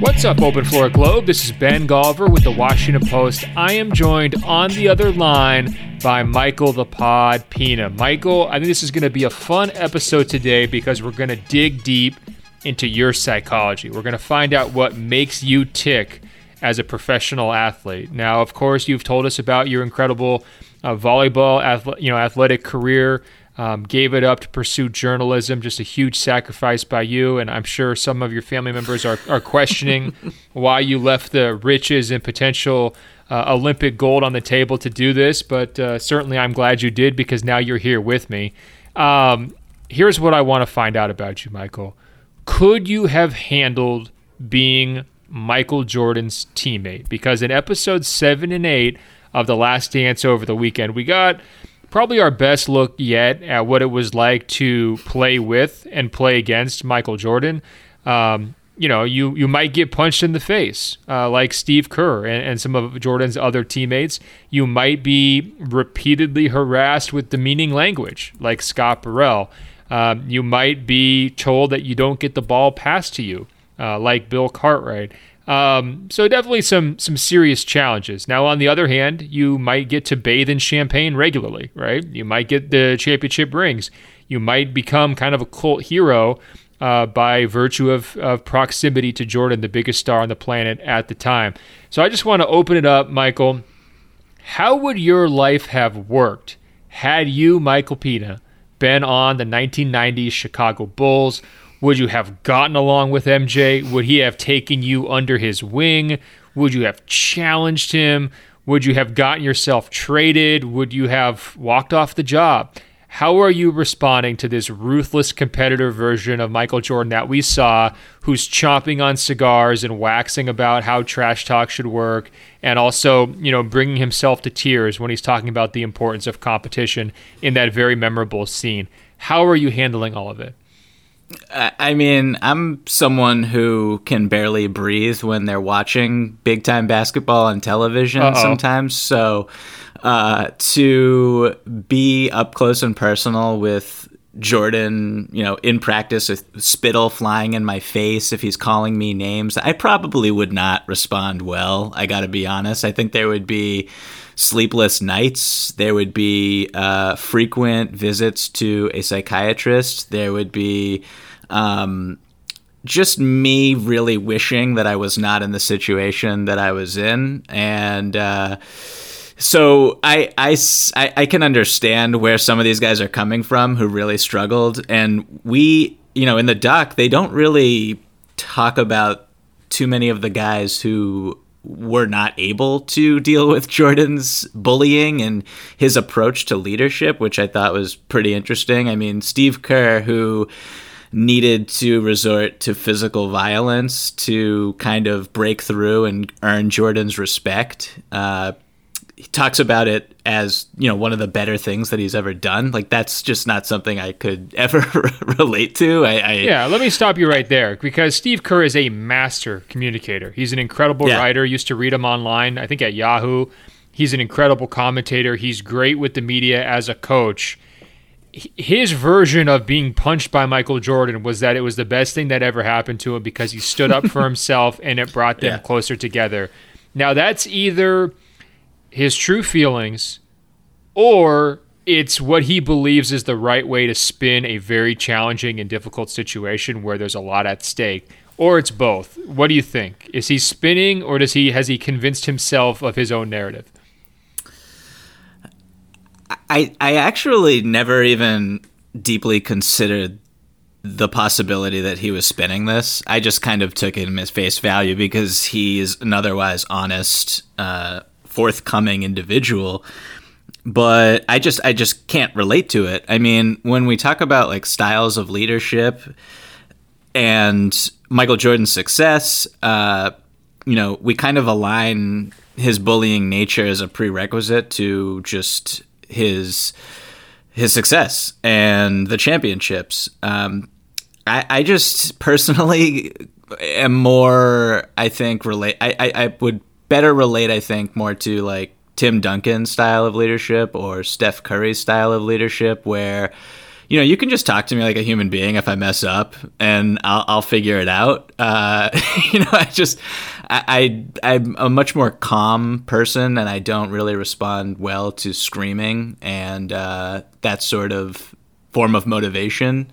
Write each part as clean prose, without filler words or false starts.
What's up, Open Floor Globe? This is Ben Golliver with the Washington Post. I am joined on the other line by Michael the Pod Pina. Michael, I think this is going to be a fun episode today because we're going to dig deep into your psychology. We're going to find out what makes you tick as a professional athlete. Now, of course, you've told us about your incredible volleyball athletic career. Gave it up to pursue journalism, just a huge sacrifice by you. And I'm sure some of your family members are questioning why you left the riches and potential Olympic gold on the table to do this. But certainly I'm glad you did, because now you're here with me. Here's what I want to find out about you, Michael. Could you have handled being Michael Jordan's teammate? Because in episodes 7 and 8 of The Last Dance over the weekend, we got probably our best look yet at what it was like to play with and play against Michael Jordan. You might get punched in the face like Steve Kerr and some of Jordan's other teammates. You might be repeatedly harassed with demeaning language like Scott Burrell. You might be told that you don't get the ball passed to you like Bill Cartwright. So definitely some serious challenges. Now, on the other hand, you might get to bathe in champagne regularly, right? You might get the championship rings. You might become kind of a cult hero by virtue of proximity to Jordan, the biggest star on the planet at the time. So I just want to open it up, Michael. How would your life have worked had you, Michael Pina, been on the 1990s Chicago Bulls? Would you have gotten along with MJ? Would he have taken you under his wing? Would you have challenged him? Would you have gotten yourself traded? Would you have walked off the job? How are you responding to this ruthless competitor version of Michael Jordan that we saw, who's chomping on cigars and waxing about how trash talk should work, and also, bringing himself to tears when he's talking about the importance of competition in that very memorable scene? How are you handling all of it? I mean, I'm someone who can barely breathe when they're watching big-time basketball on television sometimes. So to be up close and personal with Jordan, in practice, with spittle flying in my face if he's calling me names, I probably would not respond well. I got to be honest. I think there would be sleepless nights. There would be frequent visits to a psychiatrist. There would be just me really wishing that I was not in the situation that I was in. And so I can understand where some of these guys are coming from who really struggled. And we, in the doc, they don't really talk about too many of the guys who were not able to deal with Jordan's bullying and his approach to leadership, which I thought was pretty interesting. I mean, Steve Kerr, who needed to resort to physical violence to kind of break through and earn Jordan's respect, he talks about it as, one of the better things that he's ever done. Like, that's just not something I could ever relate to. Yeah, let me stop you right there, because Steve Kerr is a master communicator. He's an incredible writer. Used to read him online, I think at Yahoo. He's an incredible commentator. He's great with the media as a coach. His version of being punched by Michael Jordan was that it was the best thing that ever happened to him because he stood up for himself and it brought them closer together. Now, that's either his true feelings, or it's what he believes is the right way to spin a very challenging and difficult situation where there's a lot at stake, or it's both. What do you think? Is he spinning, or has he convinced himself of his own narrative? I actually never even deeply considered the possibility that he was spinning this. I just kind of took him as face value because he's an otherwise honest, forthcoming individual, but I just can't relate to it. I mean, when we talk about like styles of leadership and Michael Jordan's success, we kind of align his bullying nature as a prerequisite to just his success and the championships. I just personally am more, I think, I would better relate, I think, more to like Tim Duncan's style of leadership or Steph Curry's style of leadership, where, you can just talk to me like a human being if I mess up, and I'll figure it out. I'm a much more calm person, and I don't really respond well to screaming and that sort of form of motivation.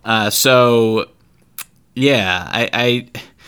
So yeah,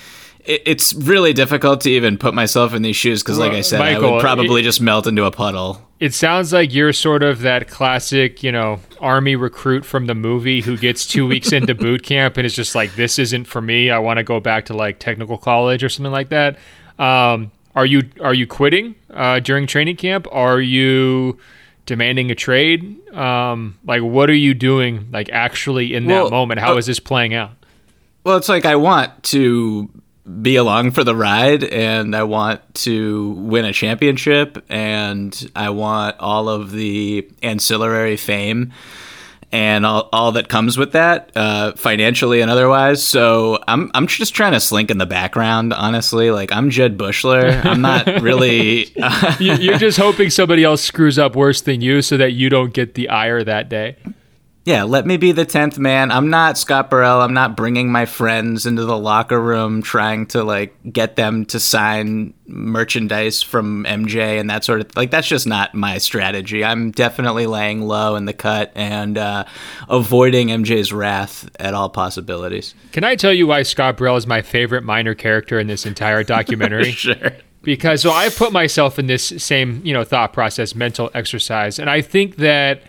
it's really difficult to even put myself in these shoes because, like I said, Michael, I would probably just melt into a puddle. It sounds like you're sort of that classic, Army recruit from the movie who gets 2 weeks into boot camp and is just like, this isn't for me. I want to go back to like technical college or something like that. Are you quitting during training camp? Are you demanding a trade? Like, what are you doing like actually in that moment? How is this playing out? Well, it's like I want to be along for the ride, and I want to win a championship, and I want all of the ancillary fame and all that comes with that, financially and otherwise. So I'm just trying to slink in the background, honestly. Like, I'm Jed Bushler. I'm not really. You're just hoping somebody else screws up worse than you, so that you don't get the ire that day. Yeah, let me be the 10th man. I'm not Scott Burrell. I'm not bringing my friends into the locker room trying to like get them to sign merchandise from MJ and that sort of like, that's just not my strategy. I'm definitely laying low in the cut and avoiding MJ's wrath at all possibilities. Can I tell you why Scott Burrell is my favorite minor character in this entire documentary? Sure. Because so I put myself in this same, thought process, mental exercise, and I think that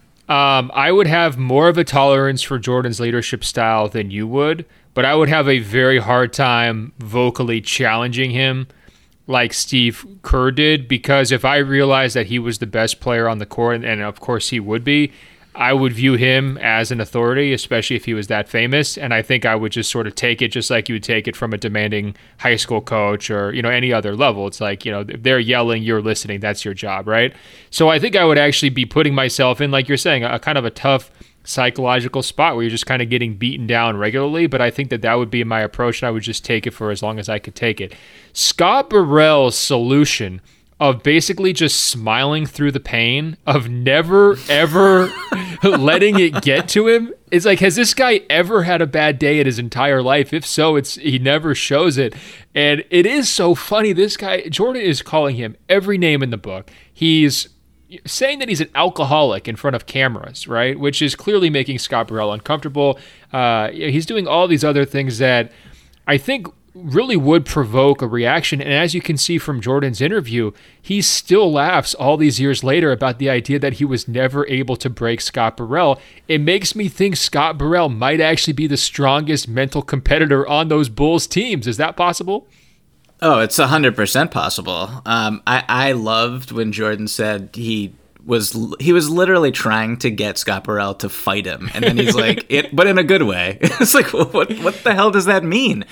I would have more of a tolerance for Jordan's leadership style than you would, but I would have a very hard time vocally challenging him like Steve Kerr did, because if I realized that he was the best player on the court, and of course he would be, I would view him as an authority, especially if he was that famous, and I think I would just sort of take it just like you would take it from a demanding high school coach or, any other level. It's like, if they're yelling, you're listening, that's your job, right? So I think I would actually be putting myself in, like you're saying, a kind of a tough psychological spot where you're just kind of getting beaten down regularly, but I think that would be my approach, and I would just take it for as long as I could take it. Scott Burrell's solution of basically just smiling through the pain, of never, ever letting it get to him. It's like, has this guy ever had a bad day in his entire life? If so, he never shows it. And it is so funny. This guy, Jordan, is calling him every name in the book. He's saying that he's an alcoholic in front of cameras, right? Which is clearly making Scott Burrell uncomfortable. He's doing all these other things that I think really would provoke a reaction. And as you can see from Jordan's interview, he still laughs all these years later about the idea that he was never able to break Scott Burrell. It makes me think Scott Burrell might actually be the strongest mental competitor on those Bulls teams. Is that possible? Oh, it's 100% possible. I loved when Jordan said he was literally trying to get Scott Burrell to fight him, and then he's like, but in a good way. It's like, what the hell does that mean?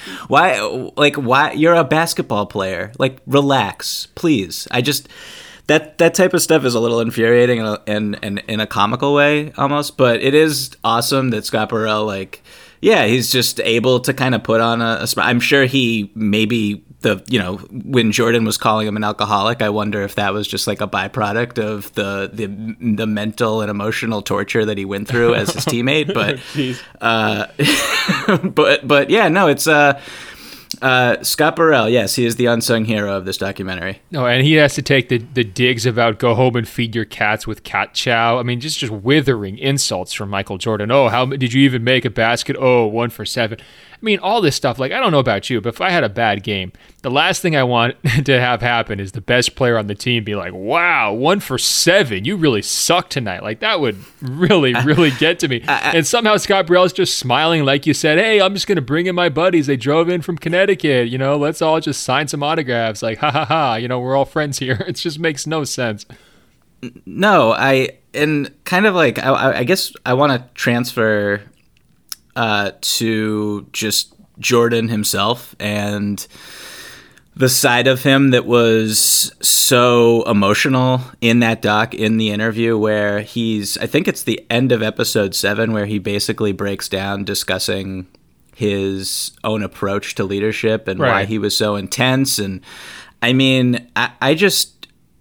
Why you're a basketball player? Like, relax, please. That type of stuff is a little infuriating and in a comical way almost, but it is awesome that Scott Burrell, he's just able to kind of put on a I'm sure he maybe when Jordan was calling him an alcoholic, I wonder if that was just like a byproduct of the mental and emotional torture that he went through as his teammate. But yeah, no, it's Scott Burrell. Yes, he is the unsung hero of this documentary. No, and he has to take the digs about go home and feed your cats with cat chow. I mean, just withering insults from Michael Jordan. Oh, how did you even make a basket? Oh, 1 for 7. I mean, all this stuff, like, I don't know about you, but if I had a bad game, the last thing I want to have happen is the best player on the team be like, wow, 1 for 7, you really suck tonight. Like, that would really, really get to me. And somehow Scott Burrell's just smiling, like you said, hey, I'm just going to bring in my buddies. They drove in from Connecticut, let's all just sign some autographs. Like, ha, ha, ha, we're all friends here. It just makes no sense. No, I guess I want to transfer to just Jordan himself and the side of him that was so emotional in that doc, in the interview, where I think it's the end of episode 7, where he basically breaks down discussing his own approach to leadership and why he was so intense. And I mean, I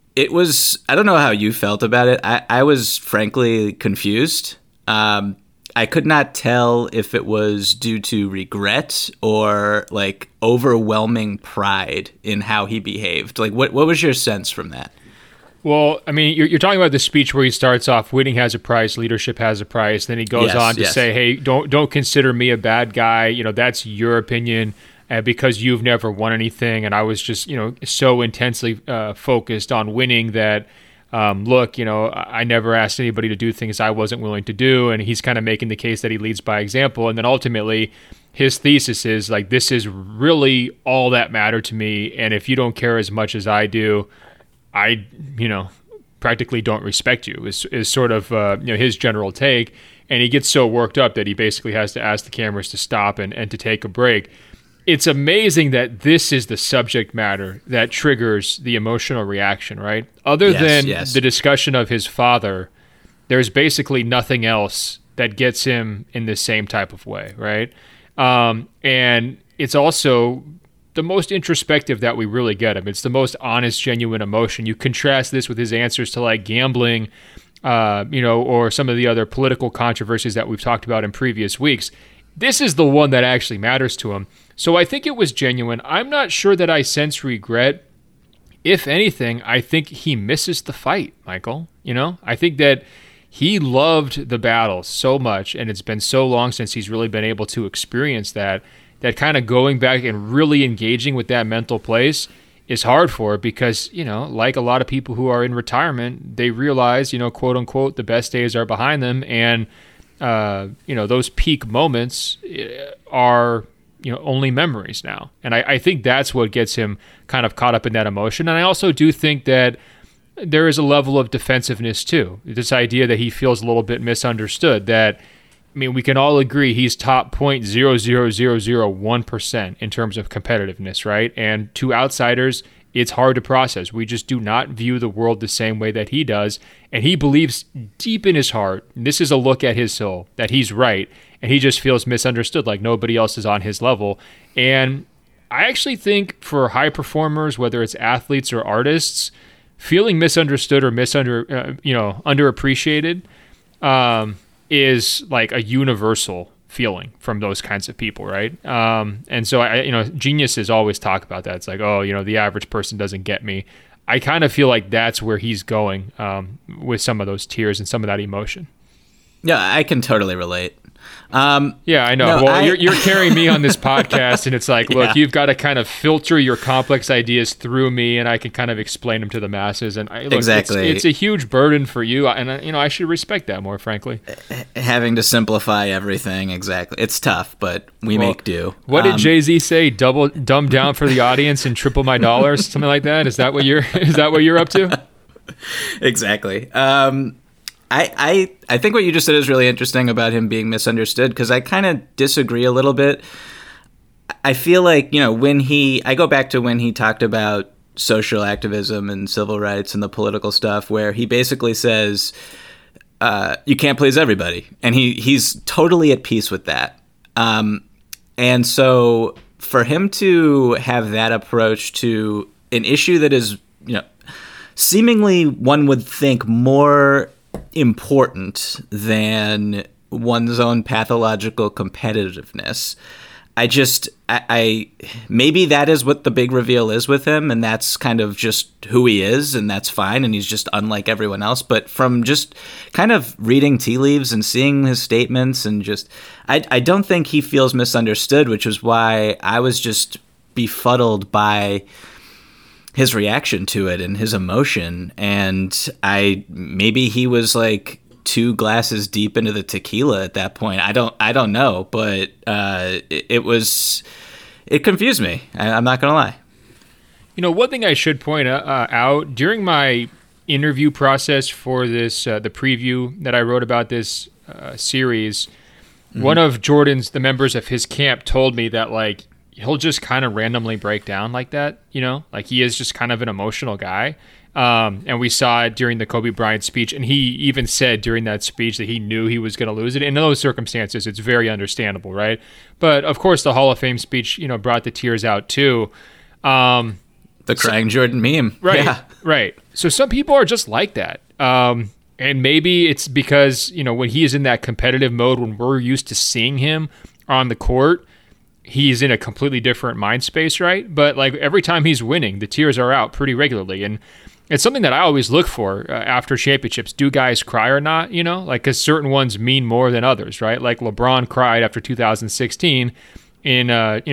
don't know how you felt about it. I was frankly confused. I could not tell if it was due to regret or like overwhelming pride in how he behaved. Like, what was your sense from that? Well, I mean, you're talking about the speech where he starts off, winning has a price, leadership has a price. Then he goes on to say, hey, don't consider me a bad guy. You know, that's your opinion because you've never won anything. And I was just, so intensely focused on winning that, look, I never asked anybody to do things I wasn't willing to do. And he's kind of making the case that he leads by example. And then ultimately, his thesis is like, this is really all that mattered to me. And if you don't care as much as I do, I, practically don't respect you is sort of, his general take. And he gets so worked up that he basically has to ask the cameras to stop and to take a break. It's amazing that this is the subject matter that triggers the emotional reaction, right? Other than the discussion of his father, there's basically nothing else that gets him in the same type of way, right? And it's also the most introspective that we really get him. It's the most honest, genuine emotion. You contrast this with his answers to like gambling, or some of the other political controversies that we've talked about in previous weeks. This is the one that actually matters to him. So I think it was genuine. I'm not sure that I sense regret. If anything, I think he misses the fight, Michael. I think that he loved the battle so much, and it's been so long since he's really been able to experience that kind of going back and really engaging with that mental place is hard for it because, like a lot of people who are in retirement, they realize, quote unquote, the best days are behind them. And, those peak moments are, only memories now. And I think that's what gets him kind of caught up in that emotion. And I also do think that there is a level of defensiveness too. This idea that he feels a little bit misunderstood, that, we can all agree he's top 0.00001% in terms of competitiveness, right? And to outsiders, it's hard to process. We just do not view the world the same way that he does. And he believes deep in his heart, and this is a look at his soul, that he's right. And he just feels misunderstood, like nobody else is on his level. And I actually think for high performers, whether it's athletes or artists, feeling misunderstood or underappreciated, is like a universal feeling from those kinds of people, right? And so geniuses always talk about that. It's like, the average person doesn't get me. I kind of feel like that's where he's going with some of those tears and some of that emotion. Yeah, I can totally relate. Yeah, I know. No, you're carrying me on this podcast, and it's like, look, you've got to kind of filter your complex ideas through me, and I can kind of explain them to the masses. And exactly, it's a huge burden for you, and I should respect that more, frankly. Having to simplify everything, exactly. It's tough, but we make do. What did Jay-Z say? Dumb down for the audience and triple my dollars, something like that. Is that what you're up to? Exactly. I think what you just said is really interesting about him being misunderstood, because I kind of disagree a little bit. I feel like, I go back to when he talked about social activism and civil rights and the political stuff, where he basically says, you can't please everybody. And he's totally at peace with that. And so for him to have that approach to an issue that is, seemingly one would think more important than one's own pathological competitiveness. I maybe that is what the big reveal is with him, and that's kind of just who he is, and that's fine, and he's just unlike everyone else. But from just kind of reading tea leaves and seeing his statements, and just I don't think he feels misunderstood, which is why I was just befuddled by his reaction to it and his emotion. And maybe he was like 2 glasses deep into the tequila at that point. I don't know, but it confused me. I'm not gonna lie. One thing I should point out, during my interview process for this, the preview that I wrote about this series, one of the members of his camp told me that like he'll just kind of randomly break down like that, like he is just kind of an emotional guy. And we saw it during the Kobe Bryant speech. And he even said during that speech that he knew he was going to lose it. In those circumstances, it's very understandable, right? But of course, the Hall of Fame speech, brought the tears out too. The crying Jordan meme. Right, yeah. Right. So some people are just like that. And And maybe it's because, when he is in that competitive mode, when we're used to seeing him on the court, he's in a completely different mind space, right? But like every time he's winning, the tears are out pretty regularly. And it's something that I always look for after championships. Do guys cry or not? Because certain ones mean more than others, right? Like LeBron cried after 2016. In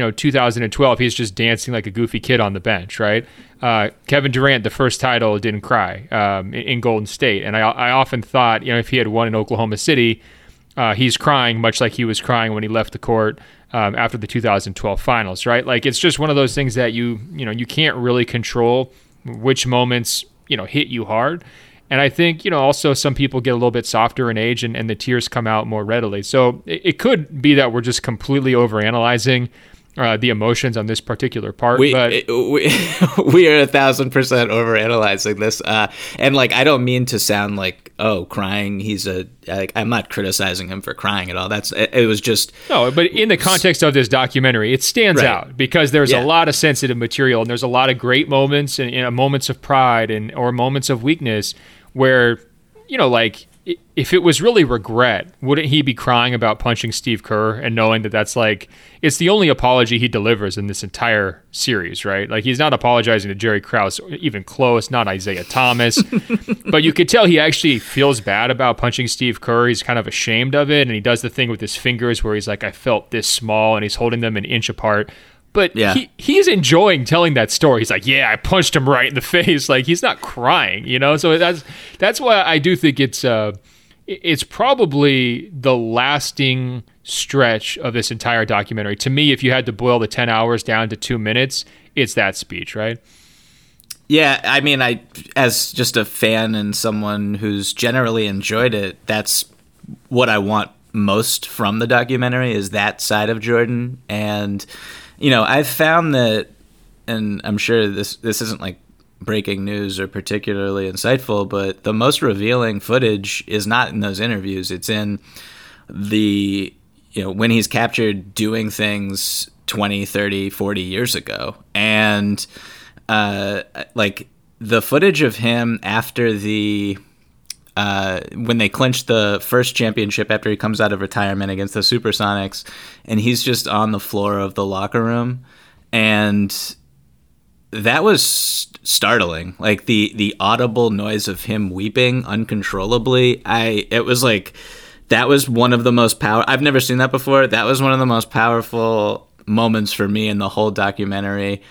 2012, he's just dancing like a goofy kid on the bench, right? Kevin Durant, the first title, didn't cry in Golden State. And I often thought, if he had won in Oklahoma City, he's crying much like he was crying when he left the court after the 2012 finals, right? Like it's just one of those things that you can't really control which moments, hit you hard. And I think, also some people get a little bit softer in age and the tears come out more readily. So it could be that we're just completely overanalyzing the emotions on this particular part. We are 1,000% overanalyzing this. And like, I don't mean to sound like, crying. I'm not criticizing him for crying at all. It was just. No, but in the context of this documentary, it stands out because there's a lot of sensitive material and there's a lot of great moments and moments of pride or moments of weakness where, like, if it was really regret, wouldn't he be crying about punching Steve Kerr and knowing that that's like, it's the only apology he delivers in this entire series, right? Like he's not apologizing to Jerry Krause, even close, not Isaiah Thomas, but you could tell he actually feels bad about punching Steve Kerr. He's kind of ashamed of it. And he does the thing with his fingers where he's like, I felt this small, and he's holding them an inch apart. But he's enjoying telling that story. He's like, I punched him right in the face. Like he's not crying, So that's why I do think it's probably the lasting stretch of this entire documentary. To me, if you had to boil the 10 hours down to 2 minutes, it's that speech, right? Yeah, I mean, as just a fan and someone who's generally enjoyed it, that's what I want most from the documentary is that side of Jordan. And I've found that, and I'm sure this isn't like breaking news or particularly insightful, but the most revealing footage is not in those interviews. It's in the, when he's captured doing things 20, 30, 40 years ago. And like the footage of him after when they clinched the first championship after he comes out of retirement against the Supersonics, and he's just on the floor of the locker room, and that was startling. Like the audible noise of him weeping uncontrollably. It was like, that was one of the most I've never seen that before. That was one of the most powerful moments for me in the whole documentary.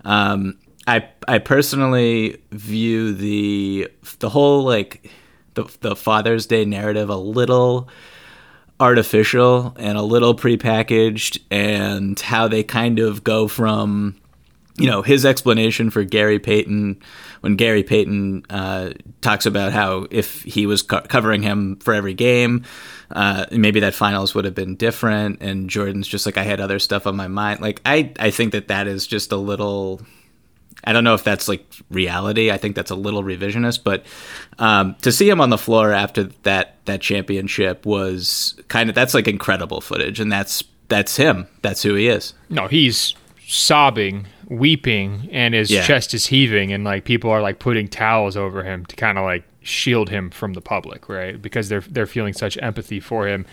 I personally view the whole like the Father's Day narrative a little artificial and a little prepackaged, and how they kind of go from, his explanation for Gary Payton, when Gary Payton talks about how if he was covering him for every game, maybe that finals would have been different. And Jordan's just like, I had other stuff on my mind. Like, I think that is just a little, I don't know if that's like reality. I think that's a little revisionist, but to see him on the floor after that championship was that's like incredible footage. And that's him. That's who he is. No, he's sobbing, weeping, and his chest is heaving, and like people are like putting towels over him to kind of like shield him from the public, right? Because they're feeling such empathy for him.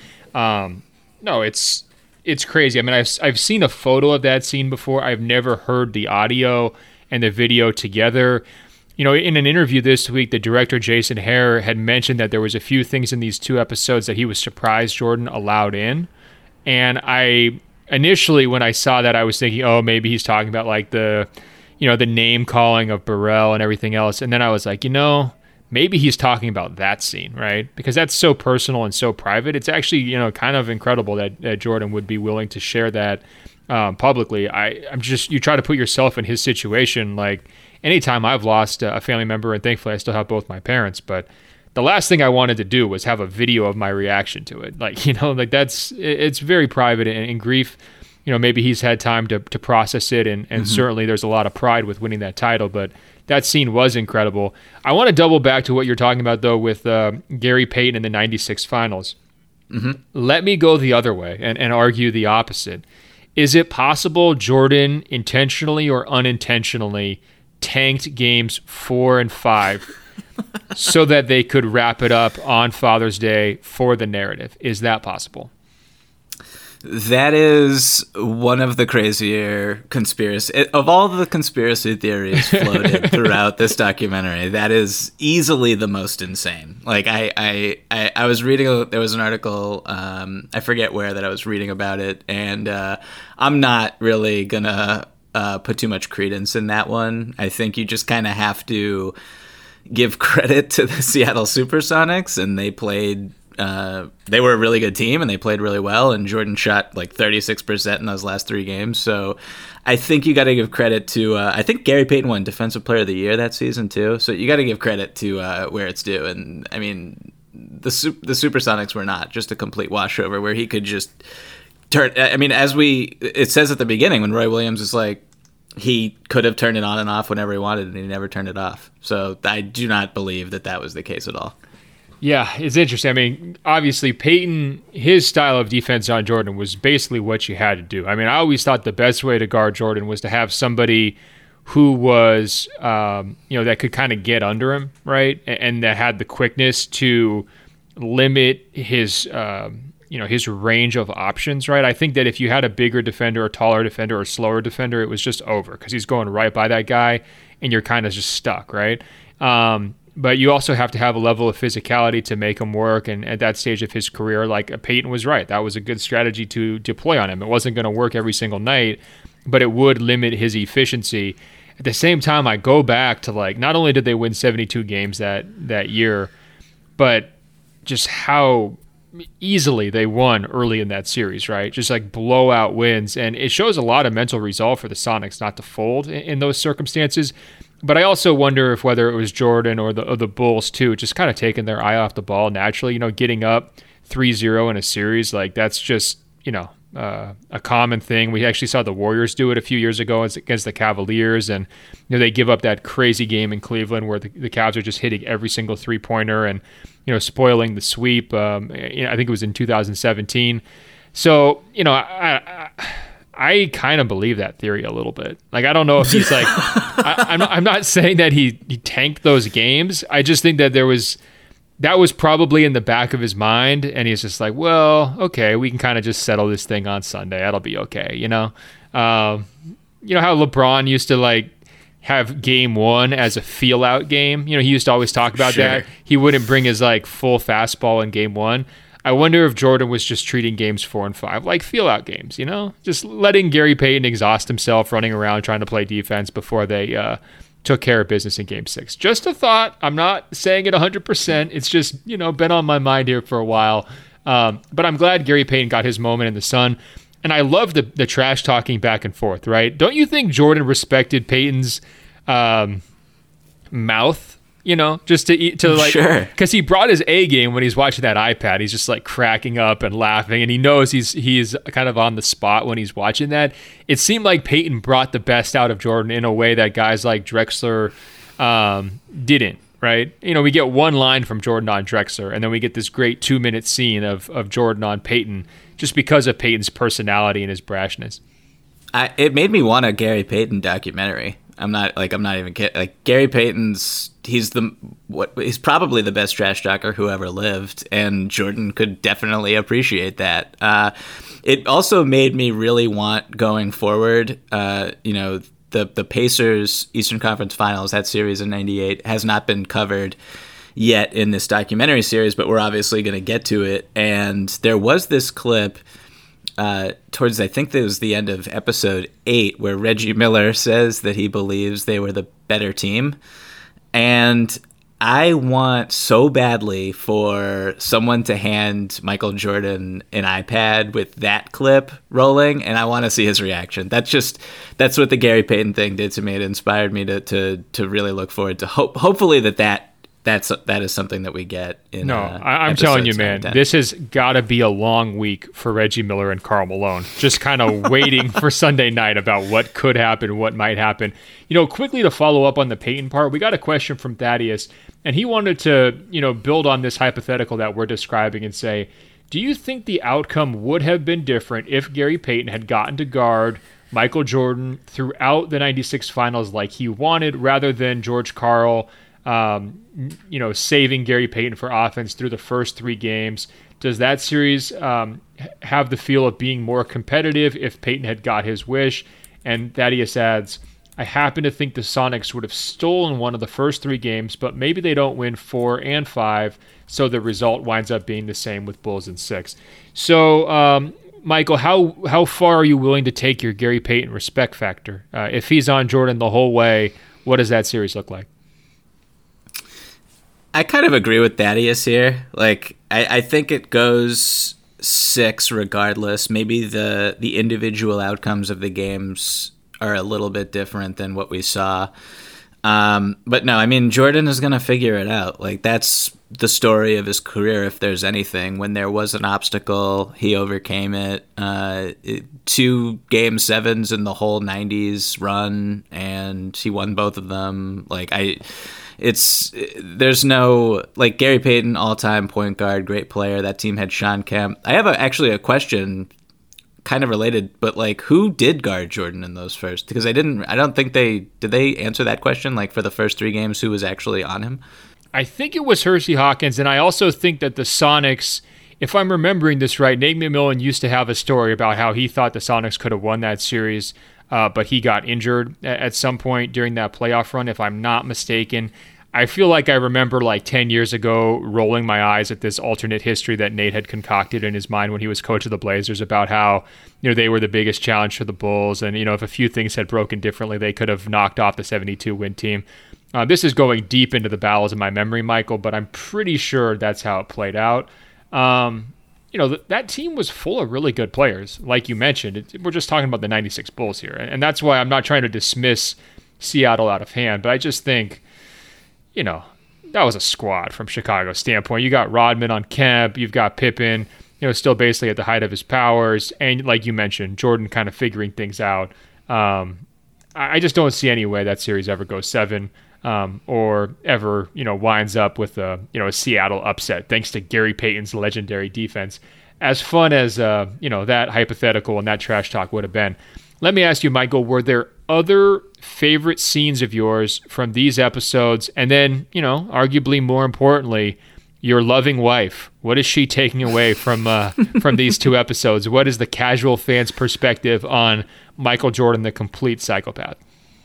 No, it's crazy. I mean, I've seen a photo of that scene before. I've never heard the audio and the video together. In an interview this week, the director Jason Hare had mentioned that there was a few things in these two episodes that he was surprised Jordan allowed in. And initially when I saw that, I was thinking, maybe he's talking about like the name calling of Burrell and everything else. And then I was like, maybe he's talking about that scene, right? Because that's so personal and so private. It's actually, kind of incredible that Jordan would be willing to share that publicly. You try to put yourself in his situation. Like anytime I've lost a family member, and thankfully I still have both my parents, but the last thing I wanted to do was have a video of my reaction to it. Like, it's very private, and in grief, maybe he's had time to process it. And certainly there's a lot of pride with winning that title, but that scene was incredible. I want to double back to what you're talking about though, with Gary Payton in the 96 finals. Mm-hmm. Let me go the other way and argue the opposite. Is it possible Jordan intentionally or unintentionally tanked games 4 and 5 so that they could wrap it up on Father's Day for the narrative. Is that possible? That is one of the crazier of all the conspiracy theories floated throughout this documentary. That is easily the most insane. Like I was reading, there was an article, I forget where, that I was reading about it, and I'm not really gonna put too much credence in that one. I think you just kind of have to give credit to the Seattle Supersonics, and they were a really good team and they played really well, and Jordan shot like 36% in those last 3 games. So I think you got to give credit to, I think Gary Payton won Defensive Player of the Year that season too. So you got to give credit to where it's due. And I mean, the Supersonics were not just a complete washover where he could just turn. I mean, it says at the beginning when Roy Williams is like, he could have turned it on and off whenever he wanted, and he never turned it off. So I do not believe that was the case at all. Yeah, it's interesting. I mean, obviously, Peyton, his style of defense on Jordan was basically what you had to do. I mean, I always thought the best way to guard Jordan was to have somebody who was, that could kind of get under him, right? And that had the quickness to limit his, his range of options, right? I think that if you had a bigger defender, a taller defender, or a slower defender, it was just over because he's going right by that guy and you're kind of just stuck, right? But you also have to have a level of physicality to make him work. And at that stage of his career, like Peyton was right. That was a good strategy to deploy on him. It wasn't going to work every single night, but it would limit his efficiency. At the same time, I go back to like, not only did they win 72 games that year, but just how easily they won early in that series, right? Just like blowout wins. And it shows a lot of mental resolve for the Sonics not to fold in those circumstances. But I also wonder if whether it was Jordan or the Bulls too, just kind of taking their eye off the ball naturally, getting up 3-0 in a series, like that's just, a common thing. We actually saw the Warriors do it a few years ago against the Cavaliers, and they give up that crazy game in Cleveland where the Cavs are just hitting every single 3-pointer and spoiling the sweep. I think it was in 2017. So I kind of believe that theory a little bit. Like, I don't know if he's like, I'm not saying that he tanked those games. I just think that that was probably in the back of his mind. And he's just like, well, okay, we can kind of just settle this thing on Sunday. That'll be okay. How LeBron used to like have game 1 as a feel out game. He used to always talk about that. He wouldn't bring his like full fastball in game 1. I wonder if Jordan was just treating games 4 and 5 like feel-out games, just letting Gary Payton exhaust himself running around trying to play defense before they took care of business in game 6. Just a thought. I'm not saying it 100%. It's just, been on my mind here for a while. But I'm glad Gary Payton got his moment in the sun. And I love the trash talking back and forth, right? Don't you think Jordan respected Payton's mouth? Just to like, sure, because he brought his A game when he's watching that iPad. He's just like cracking up and laughing, and he knows he's kind of on the spot when he's watching that. It seemed like Peyton brought the best out of Jordan in a way that guys like Drexler didn't. Right? We get one line from Jordan on Drexler, and then we get this great 2-minute scene of Jordan on Peyton, just because of Peyton's personality and his brashness. It made me want a Gary Payton documentary. I'm not even kidding. Like, Gary Payton's, he's probably the best trash talker who ever lived, and Jordan could definitely appreciate that. It also made me really want, going forward, the Pacers Eastern Conference Finals, that series in '98, has not been covered yet in this documentary series, but we're obviously going to get to it. And there was this clip towards, I think it was the end of episode 8, where Reggie Miller says that he believes they were the better team. And I want so badly for someone to hand Michael Jordan an iPad with that clip rolling, and I want to see his reaction. That's what the Gary Payton thing did to me. It inspired me to really look forward to hopefully that is something that we get in. No, I'm telling you, man, this has got to be a long week for Reggie Miller and Karl Malone. Just kind of waiting for Sunday night about what could happen, what might happen. Quickly to follow up on the Peyton part, we got a question from Thaddeus, and he wanted to, build on this hypothetical that we're describing and say, do you think the outcome would have been different if Gary Payton had gotten to guard Michael Jordan throughout the '96 finals like he wanted, rather than George Karl saving Gary Payton for offense through the first 3 games. Does that series have the feel of being more competitive if Payton had got his wish? And Thaddeus adds, I happen to think the Sonics would have stolen one of the first 3 games, but maybe they don't win 4 and 5, so the result winds up being the same with Bulls in 6. So, Michael, how far are you willing to take your Gary Payton respect factor? If he's on Jordan the whole way, what does that series look like? I kind of agree with Thaddeus here. Like, I think it goes 6 regardless. Maybe the individual outcomes of the games are a little bit different than what we saw. But no, I mean, Jordan is going to figure it out. Like, that's the story of his career, if there's anything. When there was an obstacle, he overcame it. 2 Game 7s in the whole 90s run, and he won both of them. There's no, like, Gary Payton, all-time point guard, great player. That team had Sean Kemp. I have actually a question kind of related, but like, who did guard Jordan in those first? Because I don't think did they answer that question? Like, for the first 3 games, who was actually on him? I think it was Hersey Hawkins, and I also think that the Sonics, if I'm remembering this right, Nate McMillan used to have a story about how he thought the Sonics could have won that series, but he got injured at some point during that playoff run, if I'm not mistaken. I feel like I remember like 10 years ago rolling my eyes at this alternate history that Nate had concocted in his mind when he was coach of the Blazers about how, they were the biggest challenge for the Bulls. And, if a few things had broken differently, they could have knocked off the 72-win team. This is going deep into the bowels of my memory, Michael, but I'm pretty sure that's how it played out. That team was full of really good players. Like you mentioned, we're just talking about the 96 Bulls here. And that's why I'm not trying to dismiss Seattle out of hand, but I just think, that was a squad from Chicago's standpoint. You got Rodman on Kemp. You've got Pippen, still basically at the height of his powers. And like you mentioned, Jordan kind of figuring things out. I just don't see any way that series ever goes 7 or ever, winds up with a Seattle upset thanks to Gary Payton's legendary defense. As fun as, that hypothetical and that trash talk would have been. Let me ask you, Michael, were there other favorite scenes of yours from these episodes? And then, arguably more importantly, your loving wife. What is she taking away from these 2 episodes? What is the casual fan's perspective on Michael Jordan, the complete psychopath?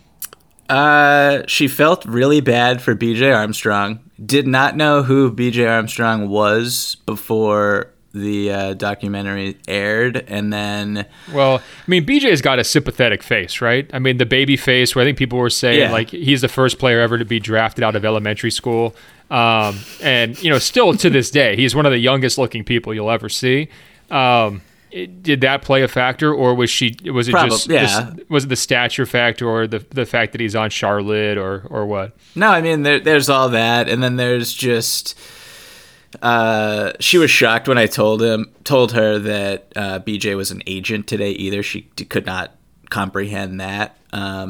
She felt really bad for BJ Armstrong. Did not know who BJ Armstrong was before the documentary aired, and then... Well, I mean, BJ's got a sympathetic face, right? I mean, the baby face where I think people were saying, like, he's the first player ever to be drafted out of elementary school. And, still to this day, he's one of the youngest looking people you'll ever see. Did that play a factor, or was it the stature factor, or the fact that he's on Charlotte, or what? No, I mean, there's all that, and then there's just... she was shocked when I told her that BJ was an agent today either. She could not comprehend that.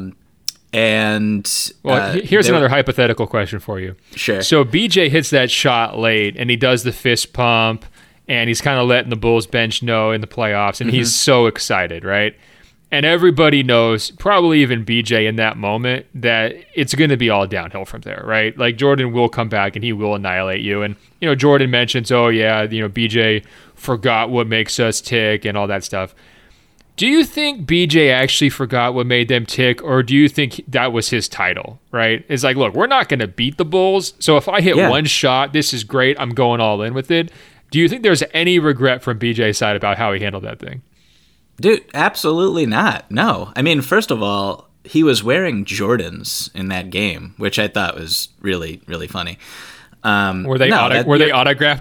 Here's another hypothetical question for you. Sure. So BJ hits that shot late, and he does the fist pump, and he's kind of letting the Bulls bench know in the playoffs, and he's so excited, right? And everybody knows, probably even BJ in that moment, that it's going to be all downhill from there, right? Like, Jordan will come back and he will annihilate you. And, Jordan mentions, BJ forgot what makes us tick and all that stuff. Do you think BJ actually forgot what made them tick, or do you think that was his title, right? It's like, look, we're not going to beat the Bulls, so if I hit one shot, this is great, I'm going all in with it. Do you think there's any regret from BJ's side about how he handled that thing? Dude, absolutely not. No. I mean, first of all, he was wearing Jordans in that game, which I thought was really, really funny. Were they autographed?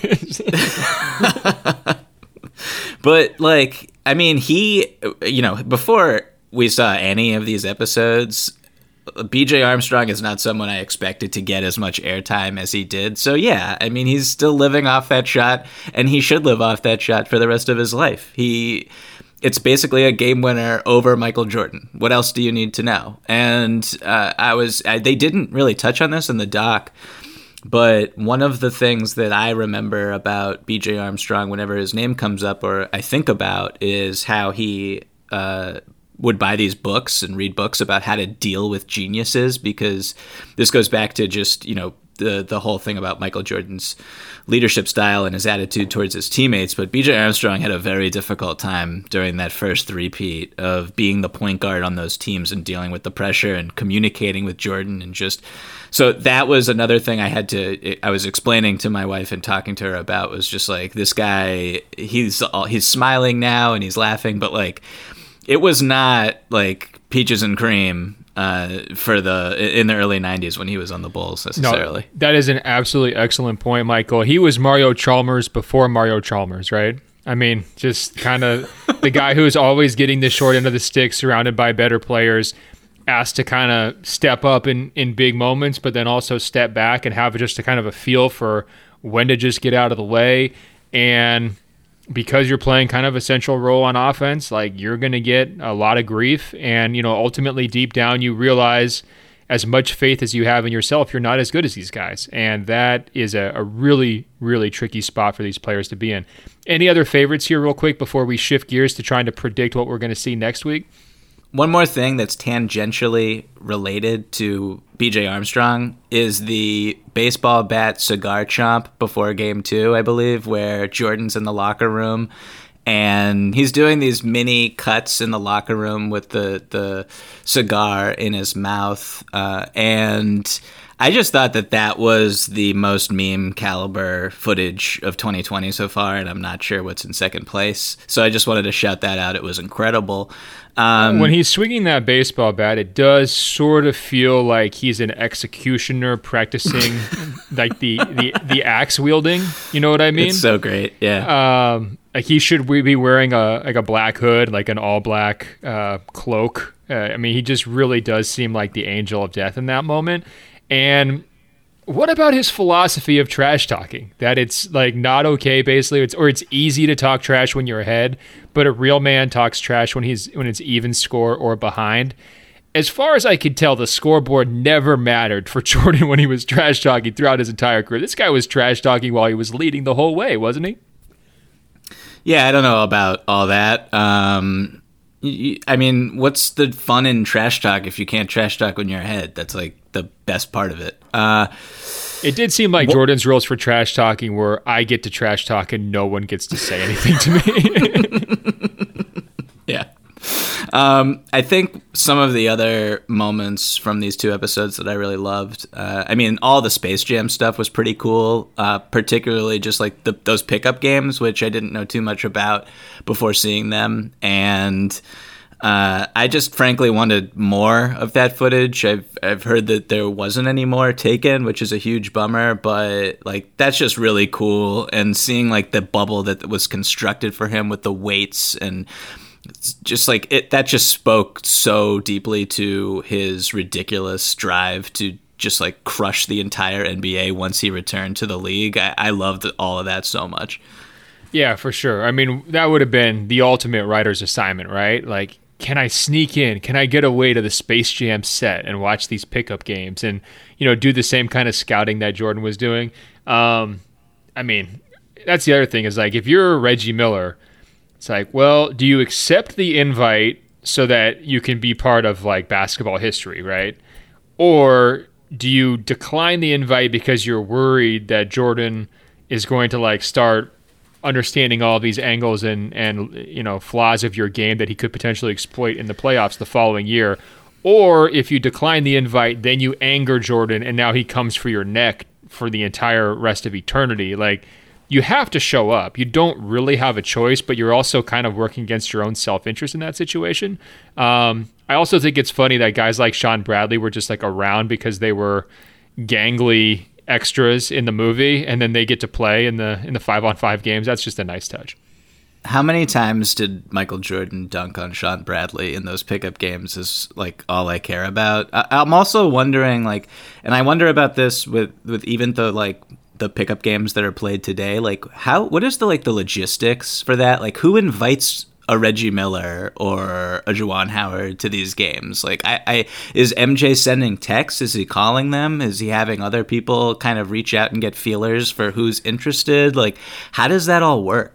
But, like, I mean, he, before we saw any of these episodes, BJ Armstrong is not someone I expected to get as much airtime as he did. So, yeah, I mean, he's still living off that shot, and he should live off that shot for the rest of his life. It's basically a game winner over Michael Jordan. What else do you need to know? And they didn't really touch on this in the doc, but one of the things that I remember about BJ Armstrong whenever his name comes up, or I think about, is how he would buy these books and read books about how to deal with geniuses, because this goes back to just, the whole thing about Michael Jordan's leadership style and his attitude towards his teammates. But B.J. Armstrong had a very difficult time during that first three-peat of being the point guard on those teams and dealing with the pressure and communicating with Jordan. And just, so that was another thing I was explaining to my wife and talking to her about, was just like, this guy, he's smiling now and he's laughing, but like, it was not like peaches and cream in the early 90s when he was on the Bulls necessarily. No, that is an absolutely excellent point, Michael. He was Mario Chalmers before Mario Chalmers, right? I mean, just kind of the guy who's always getting the short end of the stick, surrounded by better players, asked to kind of step up in big moments, but then also step back and have just a kind of a feel for when to just get out of the way. And because you're playing kind of a central role on offense, like, you're going to get a lot of grief. And, ultimately deep down, you realize, as much faith as you have in yourself, you're not as good as these guys. And that is a really, really tricky spot for these players to be in. Any other favorites here real quick before we shift gears to trying to predict what we're going to see next week? One more thing that's tangentially related to B.J. Armstrong is the baseball bat cigar chomp before Game 2, I believe, where Jordan's in the locker room and he's doing these mini cuts in the locker room with the cigar in his mouth. And I just thought that was the most meme caliber footage of 2020 so far, and I'm not sure what's in second place. So I just wanted to shout that out. It was incredible. When he's swinging that baseball bat, it does sort of feel like he's an executioner practicing like the axe wielding. You know what I mean? It's so great. Yeah. Like, he should be wearing a black hood, like an all black cloak. I mean, he just really does seem like the angel of death in that moment. And what about his philosophy of trash talking? That it's like not okay, basically. It's easy to talk trash when you're ahead, but a real man talks trash when it's even score or behind. As far as I could tell, the scoreboard never mattered for Jordan when he was trash talking throughout his entire career. This guy was trash talking while he was leading the whole way, wasn't he? Yeah, I don't know about all that. I mean, what's the fun in trash talk if you can't trash talk when you're ahead? That's like the best part of it. It did seem like Jordan's rules for trash talking were, I get to trash talk and no one gets to say anything to me. Yeah. I think some of the other moments from these two episodes that I really loved, I mean, all the Space Jam stuff was pretty cool, particularly just like those pickup games, which I didn't know too much about before seeing them. And I just frankly wanted more of that footage. I've heard that there wasn't any more taken, which is a huge bummer, but like that's just really cool. And seeing like the bubble that was constructed for him with the weights and just like it, that just spoke so deeply to his ridiculous drive to just like crush the entire NBA once he returned to the league. I loved all of that so much. Yeah, for sure. I mean, that would have been the ultimate writer's assignment, right? Like, can I sneak in? Can I get away to the Space Jam set and watch these pickup games and, do the same kind of scouting that Jordan was doing? I mean, that's the other thing is like, if you're Reggie Miller, it's like, well, do you accept the invite so that you can be part of like basketball history, right? Or do you decline the invite because you're worried that Jordan is going to like start understanding all these angles and flaws of your game that he could potentially exploit in the playoffs the following year? Or if you decline the invite, then you anger Jordan and now he comes for your neck for the entire rest of eternity. Like, you have to show up. You don't really have a choice, but you're also kind of working against your own self-interest in that situation. I also think it's funny that guys like Sean Bradley were just like around because they were gangly extras in the movie, and then they get to play in the 5-on-5 games. That's just a nice touch. How many times did Michael Jordan dunk on Sean Bradley in those pickup games is like all I care about. I'm also wondering like, and I wonder about this with even the pickup games that are played today, like what is the logistics for that? Like, who invites a Reggie Miller or a Juwan Howard to these games? Like, is MJ sending texts? Is he calling them? Is he having other people kind of reach out and get feelers for who's interested? Like, how does that all work?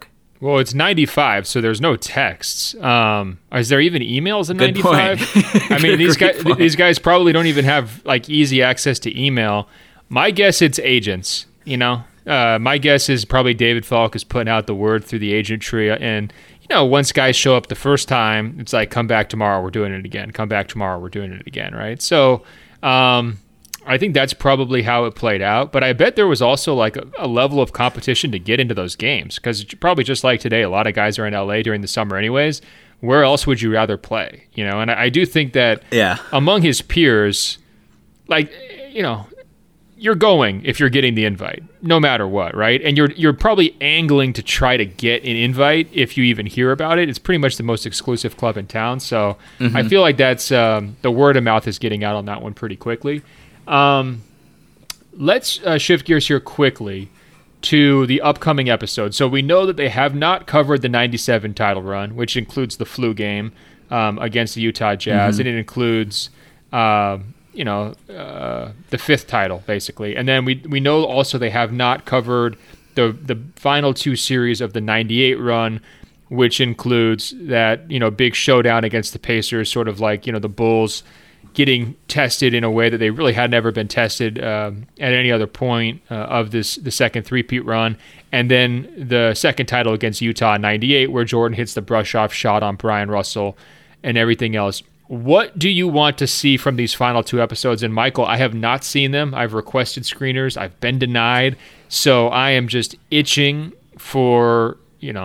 Well, it's 95, so there's no texts. Is there even emails in Good 95? point. I mean, Great these guys probably don't even have like easy access to email. My guess it's agents, you know. My guess is probably David Falk is putting out the word through the agent tree, and once guys show up the first time, it's like, come back tomorrow, we're doing it again. Come back tomorrow, we're doing it again, right? So I think that's probably how it played out. But I bet there was also like a level of competition to get into those games, because probably just like today, a lot of guys are in LA during the summer anyways. Where else would you rather play? And I do think that among his peers, like, you're going if you're getting the invite, no matter what, right? And you're probably angling to try to get an invite if you even hear about it. It's pretty much the most exclusive club in town. So I feel like that's the word of mouth is getting out on that one pretty quickly. Let's shift gears here quickly to the upcoming episode. So we know that they have not covered the 97 title run, which includes the flu game against the Utah Jazz, and it includes the fifth title, basically. And then we know also they have not covered the final two series of the 98 run, which includes that big showdown against the Pacers, sort of like the Bulls getting tested in a way that they really had never been tested at any other point of the second three-peat run. And then the second title against Utah in 98, where Jordan hits the brush-off shot on Brian Russell and everything else. What do you want to see from these final two episodes? And Michael, I have not seen them. I've requested screeners. I've been denied. So I am just itching for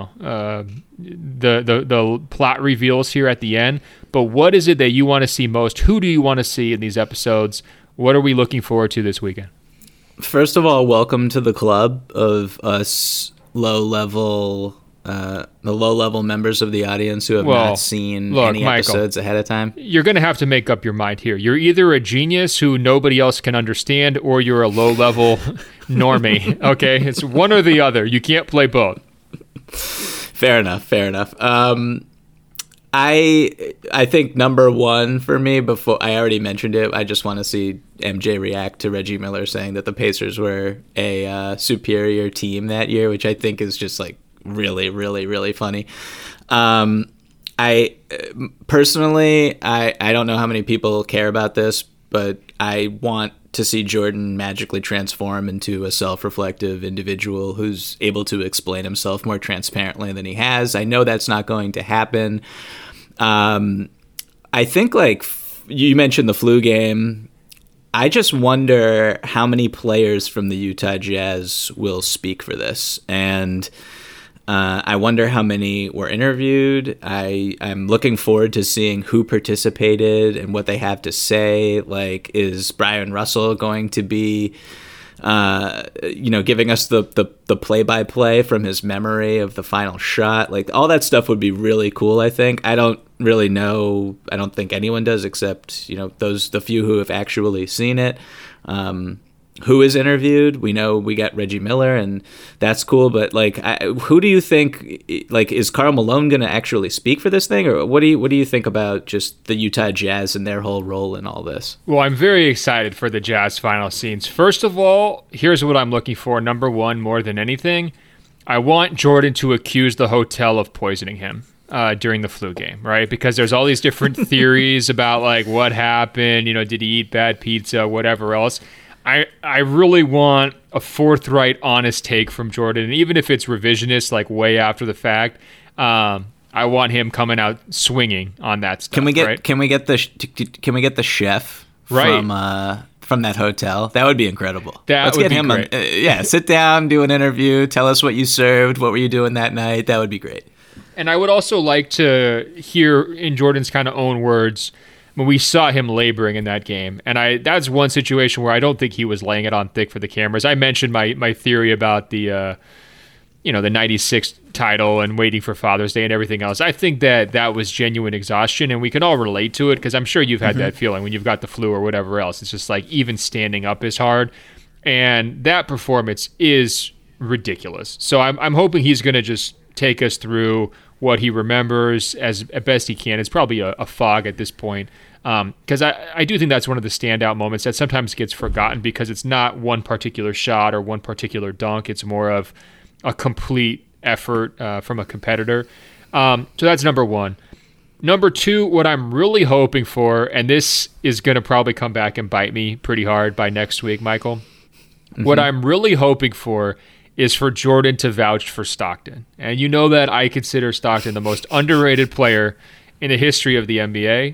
the plot reveals here at the end. But what is it that you want to see most? Who do you want to see in these episodes? What are we looking forward to this weekend? First of all, welcome to the club of us the low-level members of the audience who have not seen any episodes ahead of time. You're going to have to make up your mind here. You're either a genius who nobody else can understand, or you're a low-level normie, okay? It's one or the other. You can't play both. Fair enough. I think number one for me, before I already mentioned it, I just want to see MJ react to Reggie Miller saying that the Pacers were a superior team that year, which I think is just like really, really, really funny. I personally, I don't know how many people care about this, but I want to see Jordan magically transform into a self-reflective individual who's able to explain himself more transparently than he has. I know that's not going to happen. I think, like, you mentioned the flu game. I just wonder how many players from the Utah Jazz will speak for this. And I wonder how many were interviewed. I'm looking forward to seeing who participated and what they have to say. Like, is Brian Russell going to be, giving us the play-by-play from his memory of the final shot? Like, all that stuff would be really cool, I think. I don't really know. I don't think anyone does, except, the few who have actually seen it. Who is interviewed? We know we got Reggie Miller, and that's cool. But who do you think? Like, is Karl Malone going to actually speak for this thing, or what do you think about just the Utah Jazz and their whole role in all this? Well, I'm very excited for the Jazz final scenes. First of all, here's what I'm looking for. Number one, more than anything, I want Jordan to accuse the hotel of poisoning him during the flu game, right? Because there's all these different theories about like what happened. Did he eat bad pizza, whatever else. I really want a forthright, honest take from Jordan, and even if it's revisionist, like way after the fact, I want him coming out swinging on that stuff. Can we get right? the chef from that hotel? That would be incredible. Let's get him great. Sit down, do an interview, tell us what you served, what were you doing that night. That would be great. And I would also like to hear in Jordan's kind of own words. We saw him laboring in that game, and that's one situation where I don't think he was laying it on thick for the cameras. I mentioned my theory about the 96 title and waiting for Father's Day and everything else. I think that was genuine exhaustion, and we can all relate to it because I'm sure you've had that feeling when you've got the flu or whatever else. It's just like even standing up is hard, and that performance is ridiculous. So I'm hoping he's going to just take us through what he remembers as best he can. It's probably a fog at this point. Because I do think that's one of the standout moments that sometimes gets forgotten because it's not one particular shot or one particular dunk. It's more of a complete effort from a competitor. So that's number one. Number two, what I'm really hoping for, and this is going to probably come back and bite me pretty hard by next week, Michael. Mm-hmm. What I'm really hoping for is for Jordan to vouch for Stockton. And you know that I consider Stockton the most underrated player in the history of the NBA.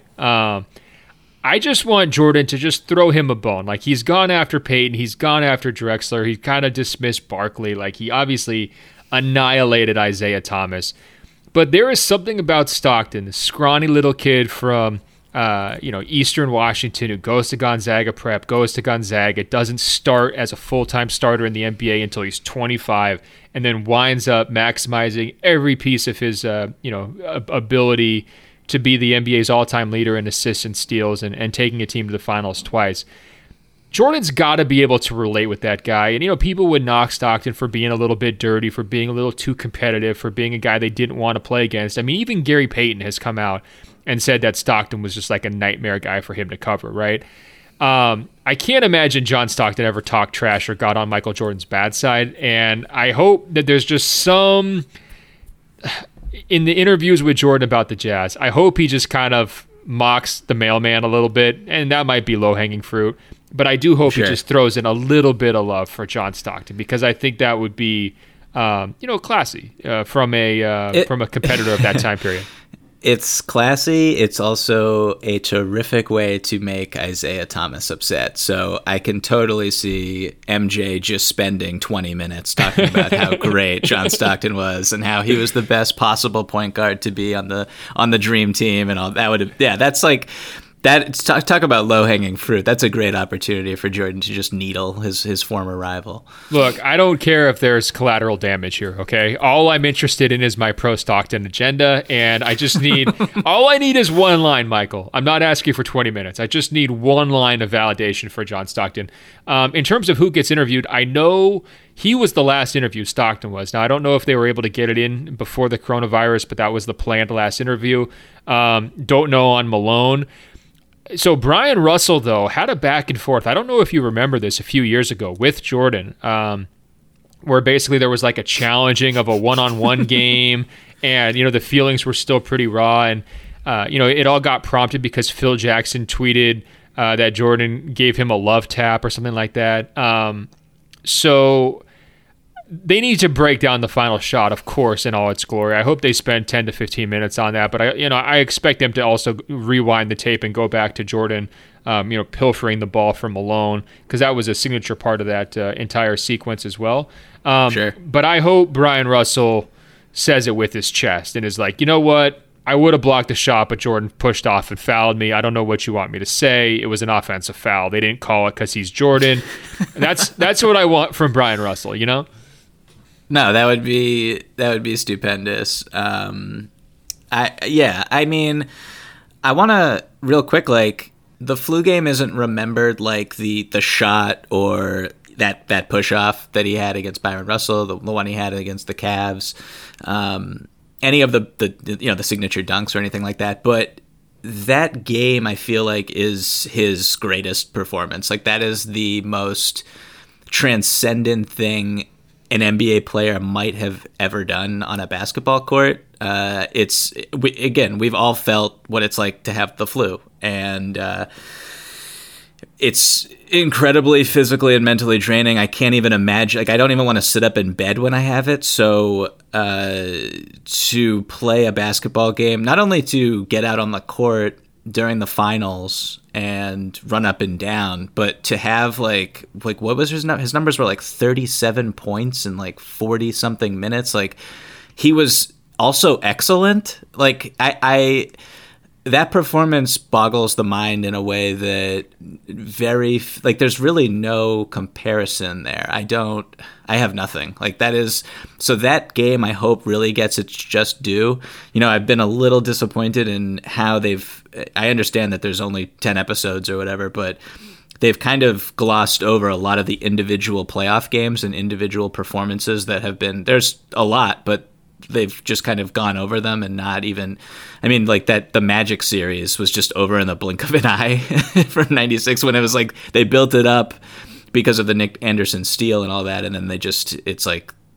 I just want Jordan to just throw him a bone. Like, he's gone after Peyton. He's gone after Drexler. He kind of dismissed Barkley. Like, he obviously annihilated Isaiah Thomas. But there is something about Stockton, the scrawny little kid from Eastern Washington who goes to Gonzaga Prep, goes to Gonzaga, doesn't start as a full-time starter in the NBA until he's 25, and then winds up maximizing every piece of his ability to be the NBA's all-time leader in assists and steals and taking a team to the finals twice. Jordan's got to be able to relate with that guy. And, people would knock Stockton for being a little bit dirty, for being a little too competitive, for being a guy they didn't want to play against. I mean, even Gary Payton has come out and said that Stockton was just like a nightmare guy for him to cover, right? I can't imagine John Stockton ever talked trash or got on Michael Jordan's bad side. And I hope that there's just some, in the interviews with Jordan about the Jazz, I hope he just kind of mocks the mailman a little bit, and that might be low-hanging fruit. But I do hope he just throws in a little bit of love for John Stockton, because I think that would be, classy from a competitor of that time period. It's classy. It's also a terrific way to make Isaiah Thomas upset. So I can totally see MJ just spending 20 minutes talking about how great John Stockton was and how he was the best possible point guard to be on the dream team and all that. That's like that. Talk about low hanging fruit. That's a great opportunity for Jordan to just needle his former rival. Look, I don't care if there's collateral damage here. Okay, all I'm interested in is my pro Stockton agenda, and I just need all I need is one line, Michael. I'm not asking for 20 minutes. I just need one line of validation for John Stockton. In terms of who gets interviewed, I know he was the last interview, Stockton was. Now, I don't know if they were able to get it in before the coronavirus, but that was the planned last interview. Don't know on Malone. So Brian Russell, though, had a back and forth. I don't know if you remember this a few years ago with Jordan, where basically there was like a challenging of a one-on-one game, and, the feelings were still pretty raw. And, it all got prompted because Phil Jackson tweeted that Jordan gave him a love tap or something like that. So they need to break down the final shot, of course, in all its glory. I hope they spend 10 to 15 minutes on that, but I expect them to also rewind the tape and go back to Jordan, pilfering the ball from Malone, because that was a signature part of that entire sequence as well. Sure. But I hope Brian Russell says it with his chest and is like, you know what? I would have blocked the shot, but Jordan pushed off and fouled me. I don't know what you want me to say. It was an offensive foul. They didn't call it because he's Jordan. That's what I want from Brian Russell, No, that would be stupendous. I want to real quick, like, the flu game isn't remembered like the shot or that push off that he had against Byron Russell, the one he had against the Cavs, any of the signature dunks or anything like that. But that game, I feel like, is his greatest performance. Like, that is the most transcendent thing an NBA player might have ever done on a basketball court. We've all felt what it's like to have the flu, and it's incredibly physically and mentally draining. I can't even imagine. Like, I don't even want to sit up in bed when I have it. So to play a basketball game, not only to get out on the court during the finals and run up and down, but to have like what was his numbers were like 37 points in like 40 something minutes. Like, he was also excellent. Like, I that performance boggles the mind in a way that there's really no comparison there. I have nothing. Like, that is, so that game I hope really gets its just due. I've been a little disappointed in how I understand that there's only 10 episodes or whatever, but they've kind of glossed over a lot of the individual playoff games and individual performances that have been, there's a lot, but they've just kind of gone over them and not even, like the Magic series was just over in the blink of an eye for 96, when it was like they built it up because of the Nick Anderson steal and all that, and then it's like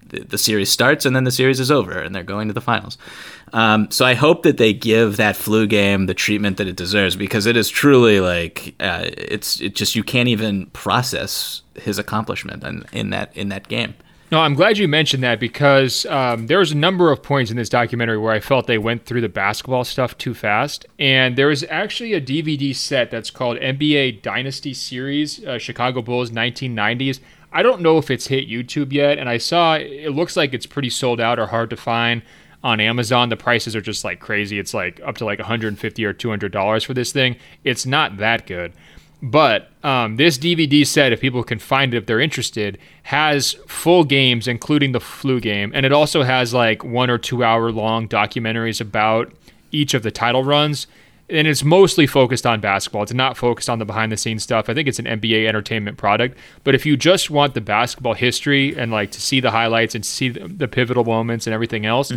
the series starts and then the series is over and they're going to the finals. So I hope that they give that flu game the treatment that it deserves, because it is truly like it's just, you can't even process his accomplishment in that game. No, I'm glad you mentioned that, because there was a number of points in this documentary where I felt they went through the basketball stuff too fast. And there was actually a DVD set that's called NBA Dynasty Series, Chicago Bulls 1990s. I don't know if it's hit YouTube yet, and I saw it looks like it's pretty sold out or hard to find on Amazon. The prices are just like crazy. It's like up to like $150 or $200 for this thing. It's not that good. But this DVD set, if people can find it if they're interested, has full games, including the flu game. And it also has like 1 or 2 hour long documentaries about each of the title runs. And it's mostly focused on basketball. It's not focused on the behind the scenes stuff. I think it's an NBA entertainment product. But if you just want the basketball history and like to see the highlights and see the pivotal moments and everything else,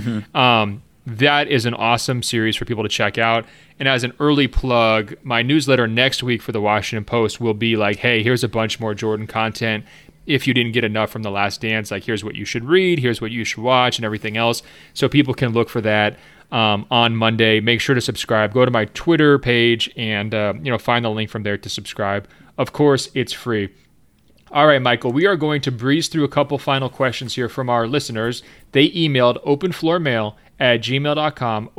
that is an awesome series for people to check out. And as an early plug, my newsletter next week for the Washington Post will be like, hey, here's a bunch more Jordan content. If you didn't get enough from The Last Dance, like here's what you should read, here's what you should watch, and everything else. So people can look for that on Monday. Make sure to subscribe. Go to my Twitter page and find the link from there to subscribe. Of course, it's free. All right, Michael, we are going to breeze through a couple final questions here from our listeners. They emailed openfloormail@gmail.com,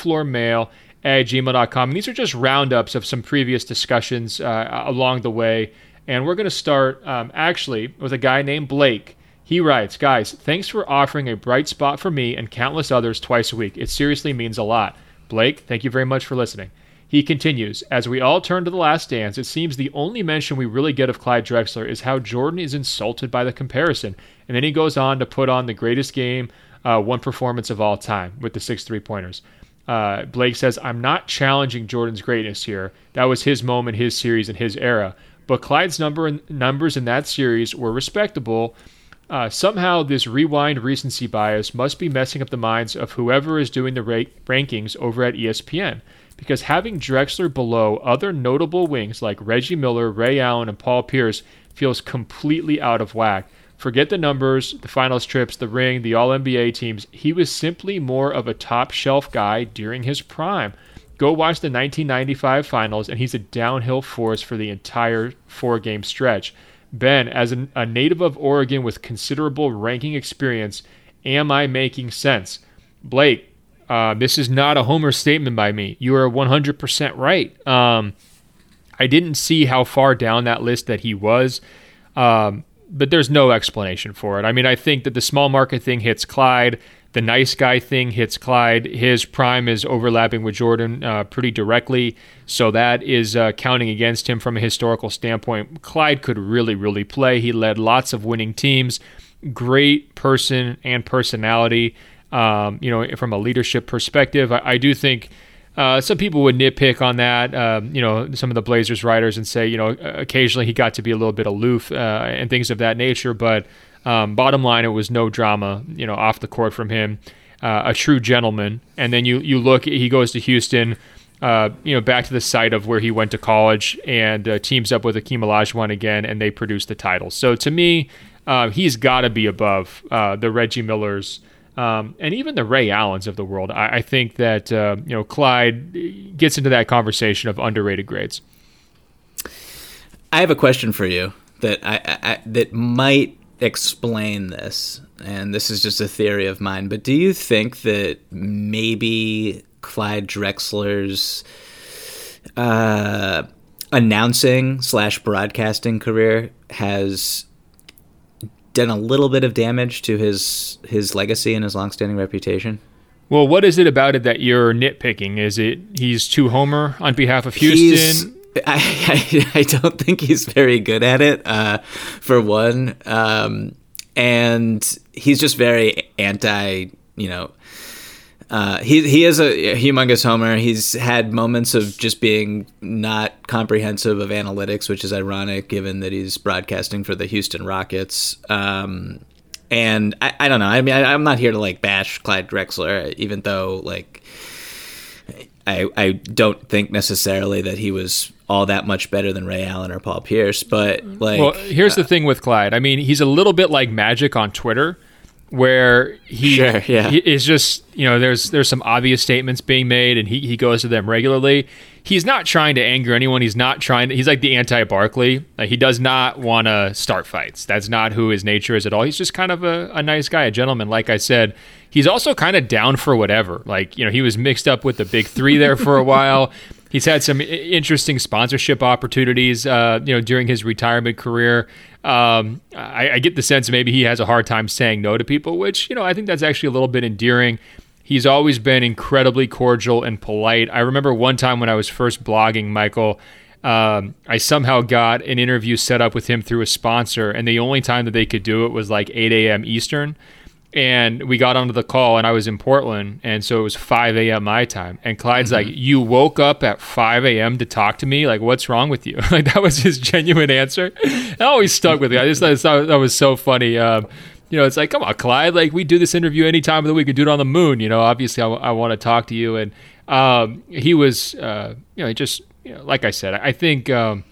openfloormail@gmail.com. And these are just roundups of some previous discussions along the way. And we're going to start actually with a guy named Blake. He writes, guys, thanks for offering a bright spot for me and countless others twice a week. It seriously means a lot. Blake, thank you very much for listening. He continues, as we all turn to The Last Dance, it seems the only mention we really get of Clyde Drexler is how Jordan is insulted by the comparison. And then he goes on to put on the greatest game, one performance of all time with the 6 3-pointers. Blake says, I'm not challenging Jordan's greatness here. That was his moment, his series, and his era. But Clyde's numbers in that series were respectable. Somehow this rewind recency bias must be messing up the minds of whoever is doing the rankings over at ESPN. Because having Drexler below other notable wings like Reggie Miller, Ray Allen, and Paul Pierce feels completely out of whack. Forget the numbers, the finals trips, the ring, the All-NBA teams. He was simply more of a top-shelf guy during his prime. Go watch the 1995 finals, and he's a downhill force for the entire 4-game stretch. Ben, as a native of Oregon with considerable ranking experience, am I making sense? Blake, this is not a homer statement by me. You are 100% right. I didn't see how far down that list that he was, but there's no explanation for it. I mean, I think that the small market thing hits Clyde. The nice guy thing hits Clyde. His prime is overlapping with Jordan pretty directly, so that is counting against him from a historical standpoint. Clyde could really, really play. He led lots of winning teams. Great person and personality. From a leadership perspective, I do think some people would nitpick on that, some of the Blazers writers, and say, occasionally he got to be a little bit aloof and things of that nature. But bottom line, it was no drama, off the court from him, a true gentleman. And then you look, he goes to Houston, back to the site of where he went to college, and teams up with Hakeem Olajuwon again, and they produce the title. So to me, he's got to be above the Reggie Millers. And even the Ray Allens of the world. I think that Clyde gets into that conversation of underrated grades. I have a question for you that that might explain this, and this is just a theory of mine. But do you think that maybe Clyde Drexler's announcing / broadcasting career has done a little bit of damage to his legacy and his longstanding reputation? Well, what is it about it that you're nitpicking? Is it he's too homer on behalf of Houston? I don't think he's very good at it, for one. And he's just very anti, he is a humongous homer. He's had moments of just being not comprehensive of analytics, which is ironic given that he's broadcasting for the Houston Rockets. And I don't know. I mean, I'm not here to bash Clyde Drexler, even though I don't think necessarily that he was all that much better than Ray Allen or Paul Pierce. But well, here's the thing with Clyde. I mean, he's a little bit like Magic on Twitter. where he is just, there's some obvious statements being made, and he goes to them regularly. He's not trying to anger anyone. He's like the anti-Barkley. Like, he does not want to start fights. That's not who his nature is at all. He's just kind of a nice guy, a gentleman. Like I said, he's also kind of down for whatever. Like, he was mixed up with the big three there for a while. He's had some interesting sponsorship opportunities, during his retirement career. I get the sense maybe he has a hard time saying no to people, which, I think that's actually a little bit endearing. He's always been incredibly cordial and polite. I remember one time when I was first blogging, Michael, I somehow got an interview set up with him through a sponsor, and the only time that they could do it was like 8 a.m. Eastern. And we got onto the call, and I was in Portland, and so it was 5 a.m. my time. And Clyde's like, "You woke up at 5 a.m. to talk to me? Like, what's wrong with you?" Like, that was his genuine answer. It always stuck with me. I just thought that was so funny. It's like, come on, Clyde. Like, we do this interview any time of the week. We do it on the moon. Obviously, I want to talk to you. And he was, like I said, I think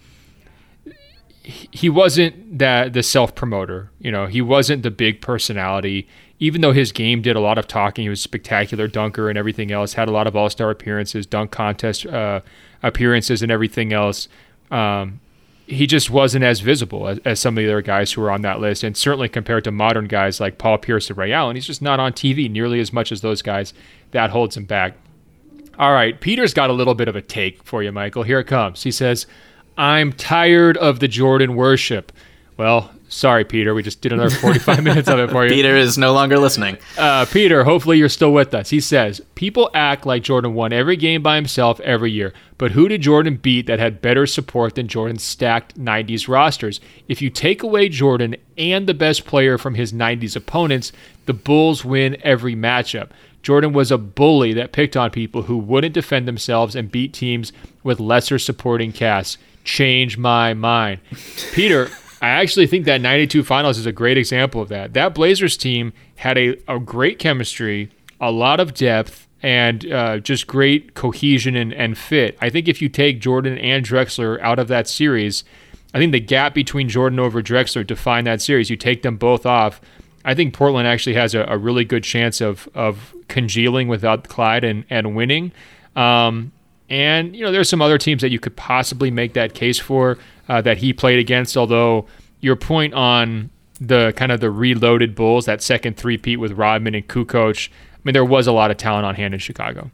he wasn't the self-promoter. He wasn't the big personality. Even though his game did a lot of talking, he was a spectacular dunker and everything else, had a lot of all-star appearances, dunk contest appearances and everything else. He just wasn't as visible as some of the other guys who were on that list. And certainly compared to modern guys like Paul Pierce and Ray Allen, he's just not on TV nearly as much as those guys. That holds him back. All right, Peter's got a little bit of a take for you, Michael. Here it comes. He says, "I'm tired of the Jordan worship." Well, sorry, Peter. We just did another 45 minutes of it for you. Peter is no longer listening. Peter, hopefully you're still with us. He says, "People act like Jordan won every game by himself every year. But who did Jordan beat that had better support than Jordan's stacked 90s rosters? If you take away Jordan and the best player from his 90s opponents, the Bulls win every matchup. Jordan was a bully that picked on people who wouldn't defend themselves and beat teams with lesser supporting casts. Change my mind." Peter, I actually think that 92 finals is a great example of that. That Blazers team had a great chemistry, a lot of depth, and just great cohesion and fit. I think if you take Jordan and Drexler out of that series, I think the gap between Jordan over Drexler defined that series. You take them both off, I think Portland actually has a really good chance of congealing without Clyde and winning. And, there's some other teams that you could possibly make that case for that he played against, although your point on the kind of the reloaded Bulls, that second three-peat with Rodman and Kukoc, I mean, there was a lot of talent on hand in Chicago.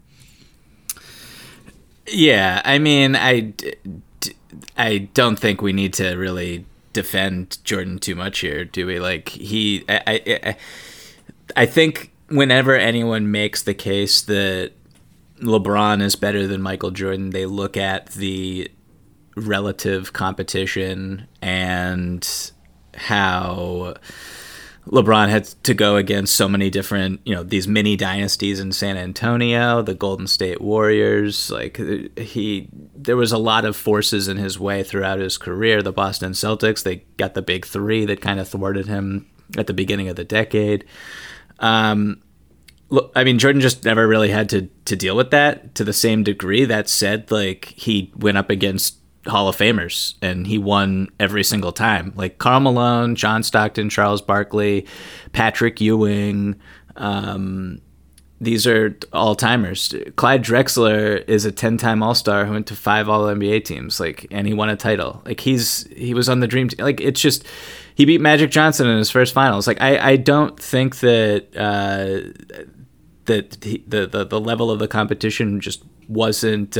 Yeah, I mean, I don't think we need to really defend Jordan too much here, do we? Like, I think whenever anyone makes the case that LeBron is better than Michael Jordan, they look at the relative competition and how LeBron had to go against so many different, these mini dynasties in San Antonio, the Golden State Warriors. Like, there was a lot of forces in his way throughout his career. The Boston Celtics, they got the big three that kind of thwarted him at the beginning of the decade. Look, I mean, Jordan just never really had to deal with that to the same degree. That said, like, he went up against Hall of Famers and he won every single time. Like Karl Malone, John Stockton, Charles Barkley, Patrick Ewing. These are all-timers. Clyde Drexler is a 10-time All-Star who went to 5 All-NBA teams, and he won a title. Like, he was on the dream team. Like, it's just, he beat Magic Johnson in his first finals. Like, I don't think that the level of the competition just wasn't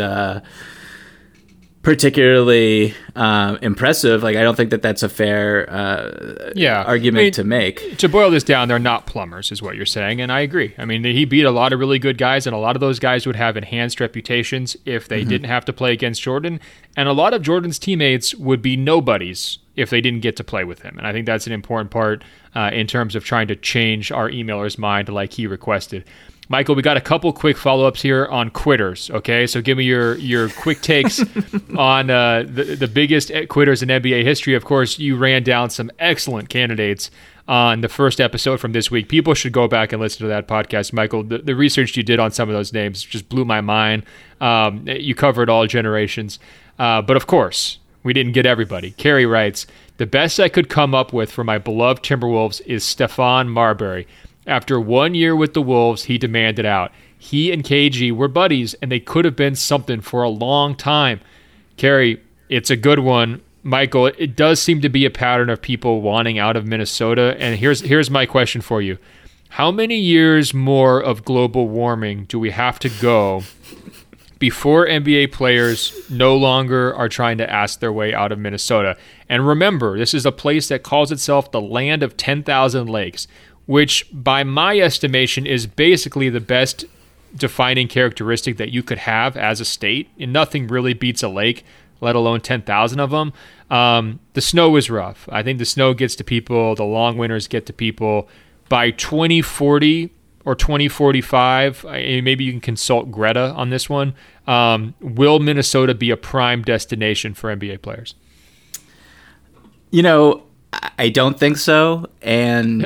particularly impressive. Like, I don't think that that's a fair argument to make. To boil this down, they're not plumbers, is what you're saying, and I agree. I mean, he beat a lot of really good guys, and a lot of those guys would have enhanced reputations if they didn't have to play against Jordan, and a lot of Jordan's teammates would be nobodies if they didn't get to play with him, and I think that's an important part in terms of trying to change our emailer's mind like he requested. Michael, we got a couple quick follow-ups here on quitters, okay? So give me your quick takes on the biggest quitters in NBA history. Of course, you ran down some excellent candidates on the first episode from this week. People should go back and listen to that podcast, Michael. The research you did on some of those names just blew my mind. You covered all generations. But of course, we didn't get everybody. Carrie writes, "The best I could come up with for my beloved Timberwolves is Stephon Marbury. After 1 year with the Wolves, he demanded out. He and KG were buddies, and they could have been something for a long time. Kerry, it's a good one. Michael, it does seem to be a pattern of people wanting out of Minnesota. And here's my question for you. How many years more of global warming do we have to go before NBA players no longer are trying to ask their way out of Minnesota? And remember, this is a place that calls itself the land of 10,000 lakes, which by my estimation is basically the best defining characteristic that you could have as a state. And nothing really beats a lake, let alone 10,000 of them. The snow is rough. I think the snow gets to people. The long winters get to people. By 2040 or 2045, maybe you can consult Greta on this one, will Minnesota be a prime destination for NBA players? You know, I don't think so. And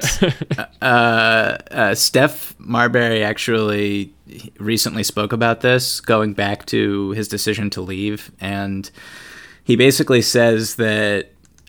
Steph Marbury actually recently spoke about this, going back to his decision to leave. And he basically says that,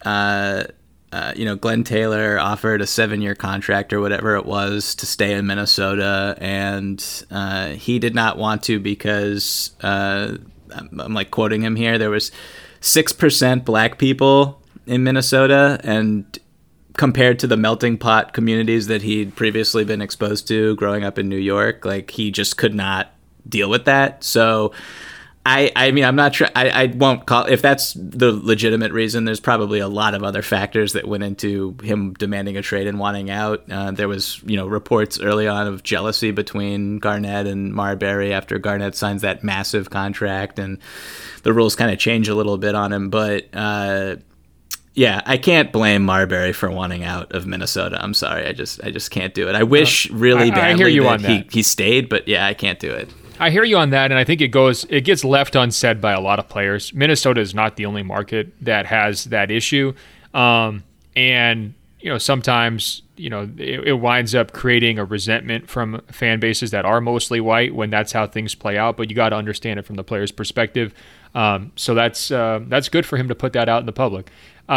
Glenn Taylor offered a 7-year contract or whatever it was to stay in Minnesota. And he did not want to because, I'm like quoting him here, there was 6% black people in Minnesota, and compared to the melting pot communities that he'd previously been exposed to growing up in New York, like he just could not deal with that. So I mean, I'm not sure. I won't call, if that's the legitimate reason, there's probably a lot of other factors that went into him demanding a trade and wanting out. There was, reports early on of jealousy between Garnett and Marbury after Garnett signs that massive contract, and the rules kind of change a little bit on him. But, yeah, I can't blame Marbury for wanting out of Minnesota. I'm sorry. I just can't do it. I wish really badly I hear you that, on that. He stayed, but yeah, I can't do it. I hear you on that, and I think it gets left unsaid by a lot of players. Minnesota is not the only market that has that issue. And sometimes, it winds up creating a resentment from fan bases that are mostly white when that's how things play out, but you got to understand it from the player's perspective. So that's good for him to put that out in the public.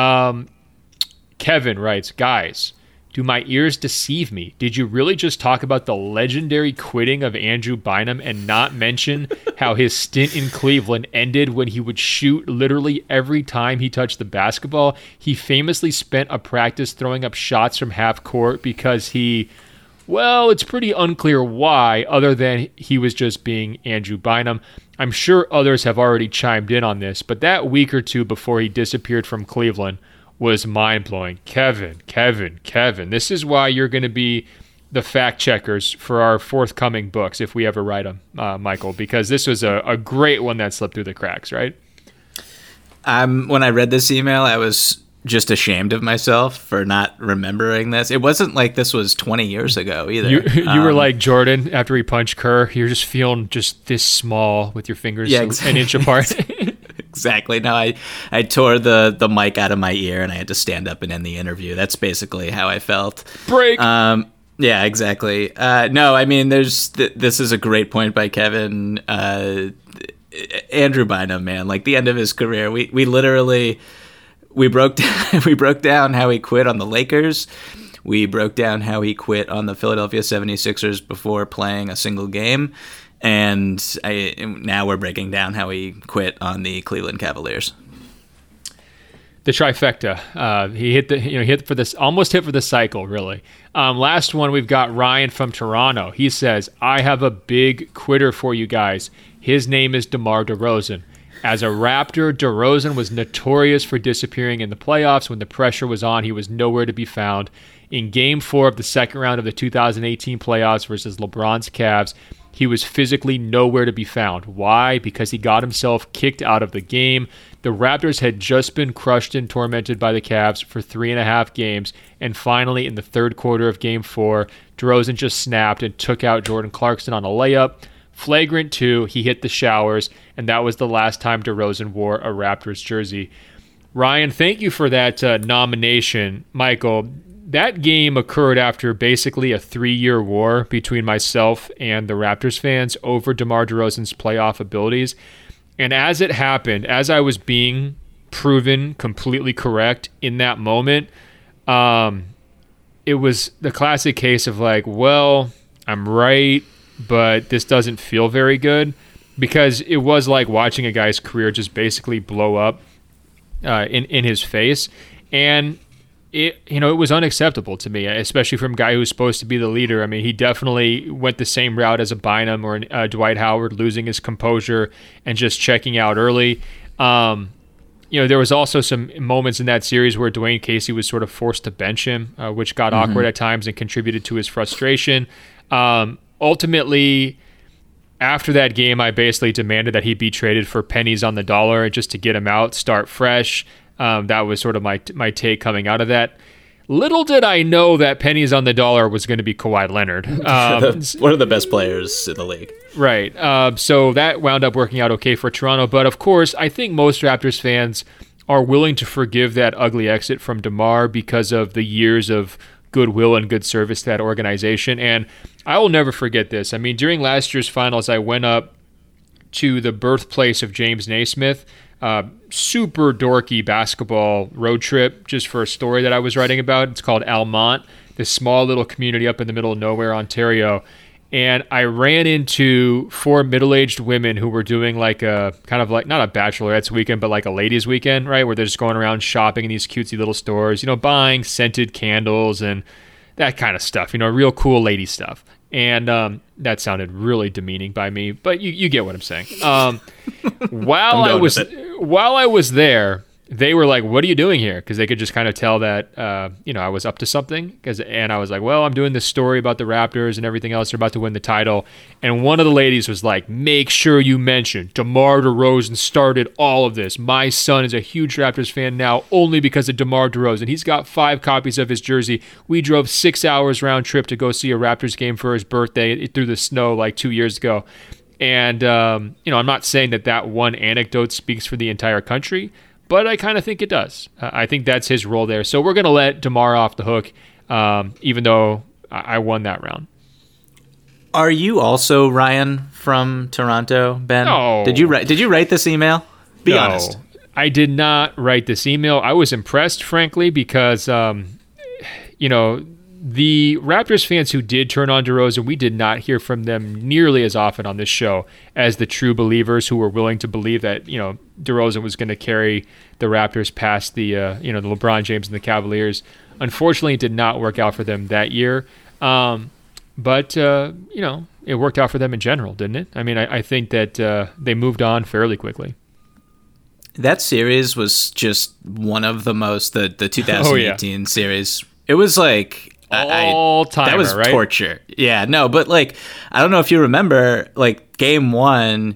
Kevin writes, guys, do my ears deceive me? Did you really just talk about the legendary quitting of Andrew Bynum and not mention how his stint in Cleveland ended when he would shoot literally every time he touched the basketball? He famously spent a practice throwing up shots from half court because it's pretty unclear why, other than he was just being Andrew Bynum. I'm sure others have already chimed in on this, but that week or two before he disappeared from Cleveland was mind-blowing. Kevin, this is why you're going to be the fact checkers for our forthcoming books if we ever write them, Michael, because this was a great one that slipped through the cracks, right? When I read this email, I was just ashamed of myself for not remembering this. It wasn't like this was 20 years ago either. You were like Jordan after he punched Kerr. You're just feeling just this small with your fingers an inch apart. Exactly. No, I tore the mic out of my ear and I had to stand up and end the interview. That's basically how I felt. Break. Yeah, exactly. No, I mean, this is a great point by Kevin. Andrew Bynum, man, like the end of his career, we literally broke down how he quit on the Lakers. We broke down how he quit on the Philadelphia 76ers before playing a single game. And now we're breaking down how he quit on the Cleveland Cavaliers. The trifecta. He almost hit for the cycle, really. Last one, we've got Ryan from Toronto. He says, I have a big quitter for you guys. His name is DeMar DeRozan. As a Raptor, DeRozan was notorious for disappearing in the playoffs. When the pressure was on, he was nowhere to be found. In Game 4 of the second round of the 2018 playoffs versus LeBron's Cavs, he was physically nowhere to be found. Why? Because he got himself kicked out of the game. The Raptors had just been crushed and tormented by the Cavs for 3.5 games, and finally in the third quarter of Game 4, DeRozan just snapped and took out Jordan Clarkson on a layup. Flagrant 2, he hit the showers, and that was the last time DeRozan wore a Raptors jersey. Ryan, thank you for that nomination. Michael, that game occurred after basically a 3-year war between myself and the Raptors fans over DeMar DeRozan's playoff abilities. And as it happened, as I was being proven completely correct in that moment, it was the classic case of like, well, I'm right, but this doesn't feel very good, because it was like watching a guy's career just basically blow up in his face. And it was unacceptable to me, especially from a guy who's supposed to be the leader. I mean, he definitely went the same route as a Bynum or Dwight Howard, losing his composure and just checking out early. There was also some moments in that series where Dwayne Casey was sort of forced to bench him, which got awkward at times and contributed to his frustration. Ultimately, after that game, I basically demanded that he be traded for pennies on the dollar just to get him out, start fresh. That was sort of my take coming out of that. Little did I know that pennies on the dollar was going to be Kawhi Leonard. One of the best players in the league. Right. So that wound up working out okay for Toronto. But of course, I think most Raptors fans are willing to forgive that ugly exit from DeMar because of the years of goodwill and good service to that organization. And I will never forget this. I mean, during last year's finals, I went up to the birthplace of James Naismith, super dorky basketball road trip just for a story that I was writing about. It's called Almont, this small little community up in the middle of nowhere, Ontario. And I ran into 4 middle-aged women who were doing like a kind of like, not a bachelorette's weekend, but like a ladies' weekend, right? Where they're just going around shopping in these cutesy little stores, buying scented candles and that kind of stuff, real cool lady stuff. And that sounded really demeaning by me, but you get what I'm saying. While I was there, they were like, "What are you doing here?" Because they could just kind of tell that I was up to something. And I was like, "Well, I'm doing this story about the Raptors and everything else. They're about to win the title." And one of the ladies was like, "Make sure you mention DeMar DeRozan started all of this. My son is a huge Raptors fan now only because of DeMar DeRozan. He's got 5 copies of his jersey. We drove 6 hours round trip to go see a Raptors game for his birthday through the snow like 2 years ago." And I'm not saying that one anecdote speaks for the entire country, but I kind of think it does. I think that's his role there. So we're going to let DeMar off the hook, even though I won that round. Are you also Ryan from Toronto, Ben? No. Did you write this email? Be honest. I did not write this email. I was impressed, frankly, because the Raptors fans who did turn on DeRozan, we did not hear from them nearly as often on this show as the true believers who were willing to believe that, DeRozan was going to carry the Raptors past the LeBron James and the Cavaliers. Unfortunately, it did not work out for them that year. But it worked out for them in general, didn't it? I mean, I think that they moved on fairly quickly. That series was just one of the 2018 series. It was like all-timer, that was right? Torture. Yeah, no, but like, I don't know if you remember, like game 1,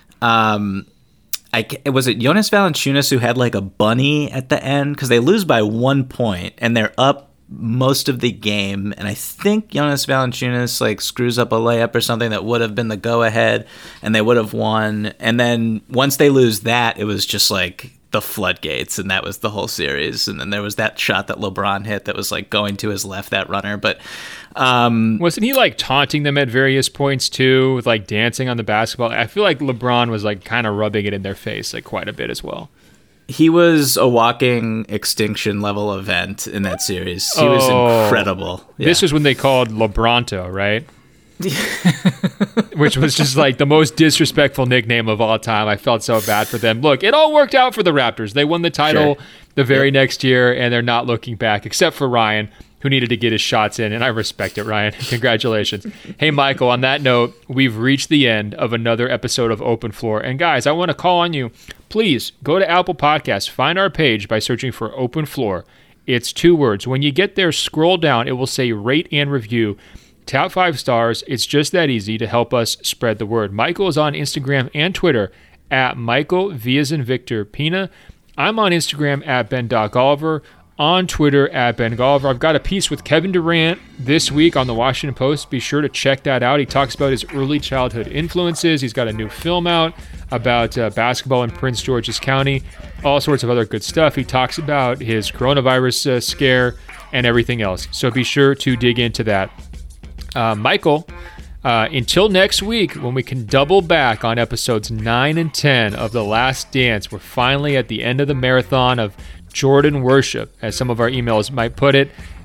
was it Jonas Valanciunas who had like a bunny at the end? Because they lose by 1 point and they're up most of the game, and I think Jonas Valanciunas like screws up a layup or something that would have been the go-ahead, and they would have won. And then once they lose that, it was just like the floodgates, and that was the whole series. And then there was that shot that LeBron hit that was like going to his left, that runner. But wasn't he like taunting them at various points too, with like dancing on the basketball? I feel like LeBron was like kind of rubbing it in their face like quite a bit as well. He was a walking extinction level event in that series. He was incredible. Yeah. This was when they called LeBronto, right? Which was just like the most disrespectful nickname of all time. I felt so bad for them. Look, it all worked out for the Raptors. They won the title the very next year, and they're not looking back, except for Ryan, who needed to get his shots in, and I respect it, Ryan. Congratulations. Hey, Michael, on that note, we've reached the end of another episode of Open Floor. And guys, I want to call on you. Please go to Apple Podcasts, find our page by searching for Open Floor. It's 2 words. When you get there, scroll down. It will say rate and review. Tap 5 stars. It's just that easy to help us spread the word. Michael is on Instagram and Twitter at Michael V as in Victor Pina. I'm on Instagram at Ben.Golliver. On Twitter at Ben Golliver. I've got a piece with Kevin Durant this week on the Washington Post. Be sure to check that out. He talks about his early childhood influences. He's got a new film out about basketball in Prince George's County. All sorts of other good stuff. He talks about his coronavirus scare and everything else. So be sure to dig into that. Michael, until next week when we can double back on episodes 9 and 10 of The Last Dance, we're finally at the end of the marathon of Jordan worship, as some of our emails might put it.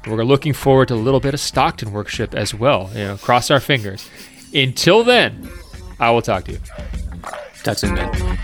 We're looking forward to a little bit of Stockton worship as well. Cross our fingers. Until then, I will talk to you. Talk soon, man.